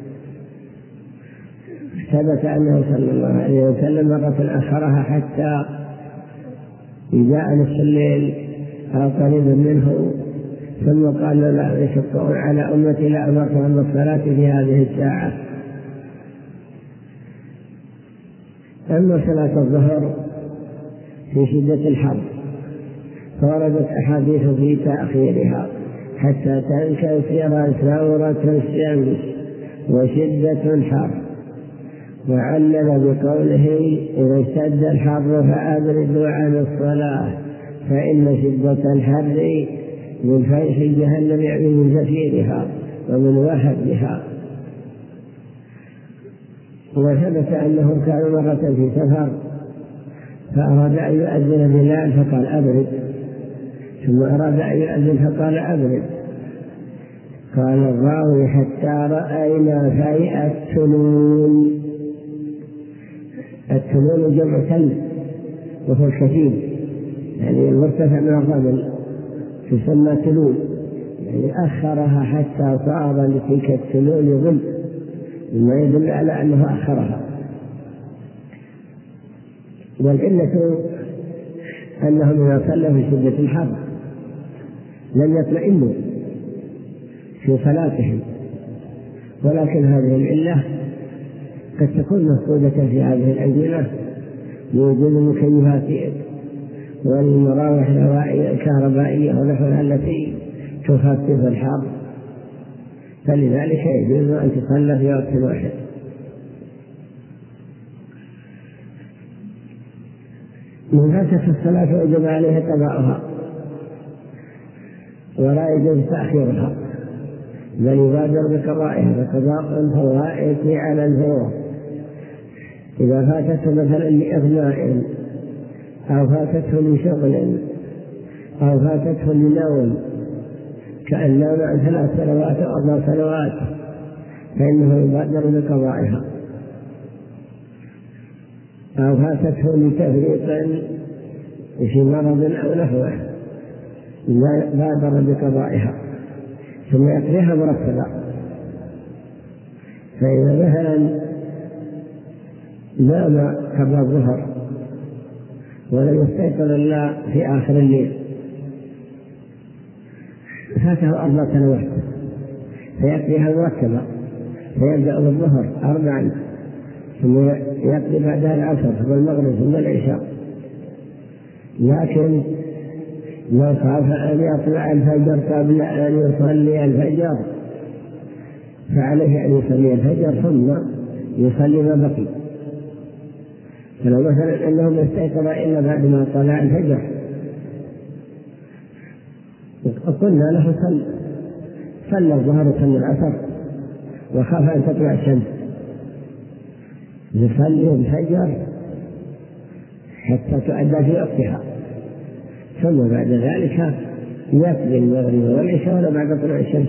ثبت أنه صلى الله عليه وسلم مرة أخرها حتى جاء نصف الليل أو قريب منه، ثم قال: لا يشقون على أمتي لا أمرتهم بالصلاة في هذه الساعة. أما صلاة الظهر في شدة الحر فوردت أحاديث في تأخيرها حتى تنكسر ثورة الشمس وشدة الحر، وعلل بقوله: إذا اشتد الحر فأبردوا عن الصلاة فإن شدة الحر من فيح جهنم، يعني من زفيرها ومن وهبها. وثبت أنهم كانوا مرة في سفر فأراد أن يؤذن بلال فقال: أبرد، ثم أراد أن يؤذن فقال: أبرد. قال الراوي: حتى رأينا فيء التنون. التنون جمع تل وهو الكثير، يعني المرتفع من الرمل تسمى تنون، يعني أخرها حتى صار لتلك التنون ظل، مما يدل على أنه أخرها. والعلة أنهم إذا صلوا في شدة الحر لم يطمئنوا في صلاتهم، ولكن هذه العلة قد تكون مفقودة في هذه الأزمنة بوجود المكيفات والمراوح الكهربائية ونحوها التي تخفف الحر، فلذلك يجوز أن تصلى في وقت واحد. من فاتت الصلاة وجب عليه قضاؤها ولا يجوز تأخيرها، بل يبادر بقضائها، فقضاء الفوائد على الفور. إذا فاتته مثلا لإغناء أو فاتته لشغل أو فاتته لنوم، كأن نام عن ثلاث سنوات أو أربع سنوات، فإنه يبادر بقضائها. أو فاتته لتفريط في مرض أو نحوه بادر بقضائها ثم يقضيها مرتبا. فإذا مثلا نام قبل الظهر ولم يستيقظ إلا في آخر الليل فاته أربع سنوات فيقضيها مرتبا، فيبدأ بالظهر أربعا ثم يقضي بعدها العصر ثم المغرب ثم العشاء. لكن لو خاف أن يطلع الفجر قبل أن يصلي الفجر فعليه أن يصلي الفجر ثم يصلي ما بقي. فلو مثلا أنه ما استيقظ إلا بعد ما طلع الفجر قلنا له صلى صلى الظهر وصلى العصر وخاف أن تطلع الشمس، يصلي الفجر حتى تؤدى في وقتها، ثم بعد ذلك يقضي المغرب والعشاء ولا بعد طلوع الشمس.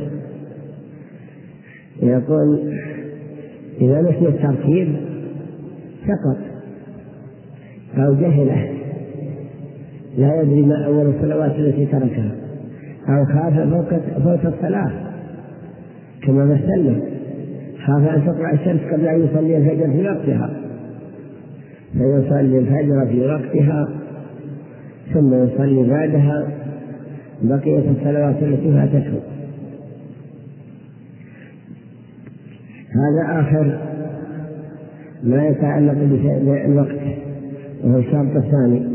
يقول إذا نسي الترتيب سقط أو جهله لا يدري ما أول الصلوات التي تركها، أو خاف فوت الصلاة كما مثلنا، خاف أن تطلع الشمس قبل أن يصلي الفجر في وقتها، فيصلي الفجر في وقتها ثم يصلي بعدها بقية الصلوات التي فاتته. هذا آخر ما يتعلق بالوقت، وهو الشرط الثاني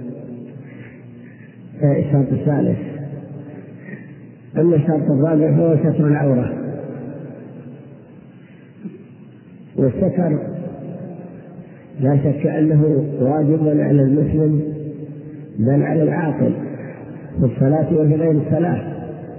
الشرط الثالث. أما الشرط الرابع هو ستر العورة، والستر لا شك أنه واجب على المسلم بل على العاقل في الصلاة وفي غير الصلاة،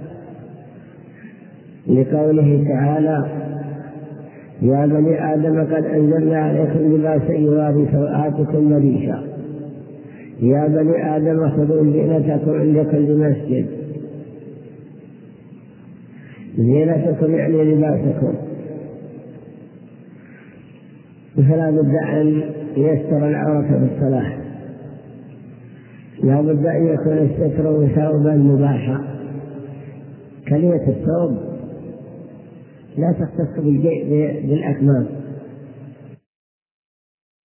لقوله تعالى يا بني آدم قد أنزلنا عليكم لباسا يواري سوآتكم وريشا، يا بني آدم خذوا زينتكم عند كل مسجد. زينتكم يعني لباسكم، فلا بد أن يستر العورة في الصلاة، لا بد أن يكون الستر ثوبا مباحا. كلمة الثوب لا تختص بالأكمام،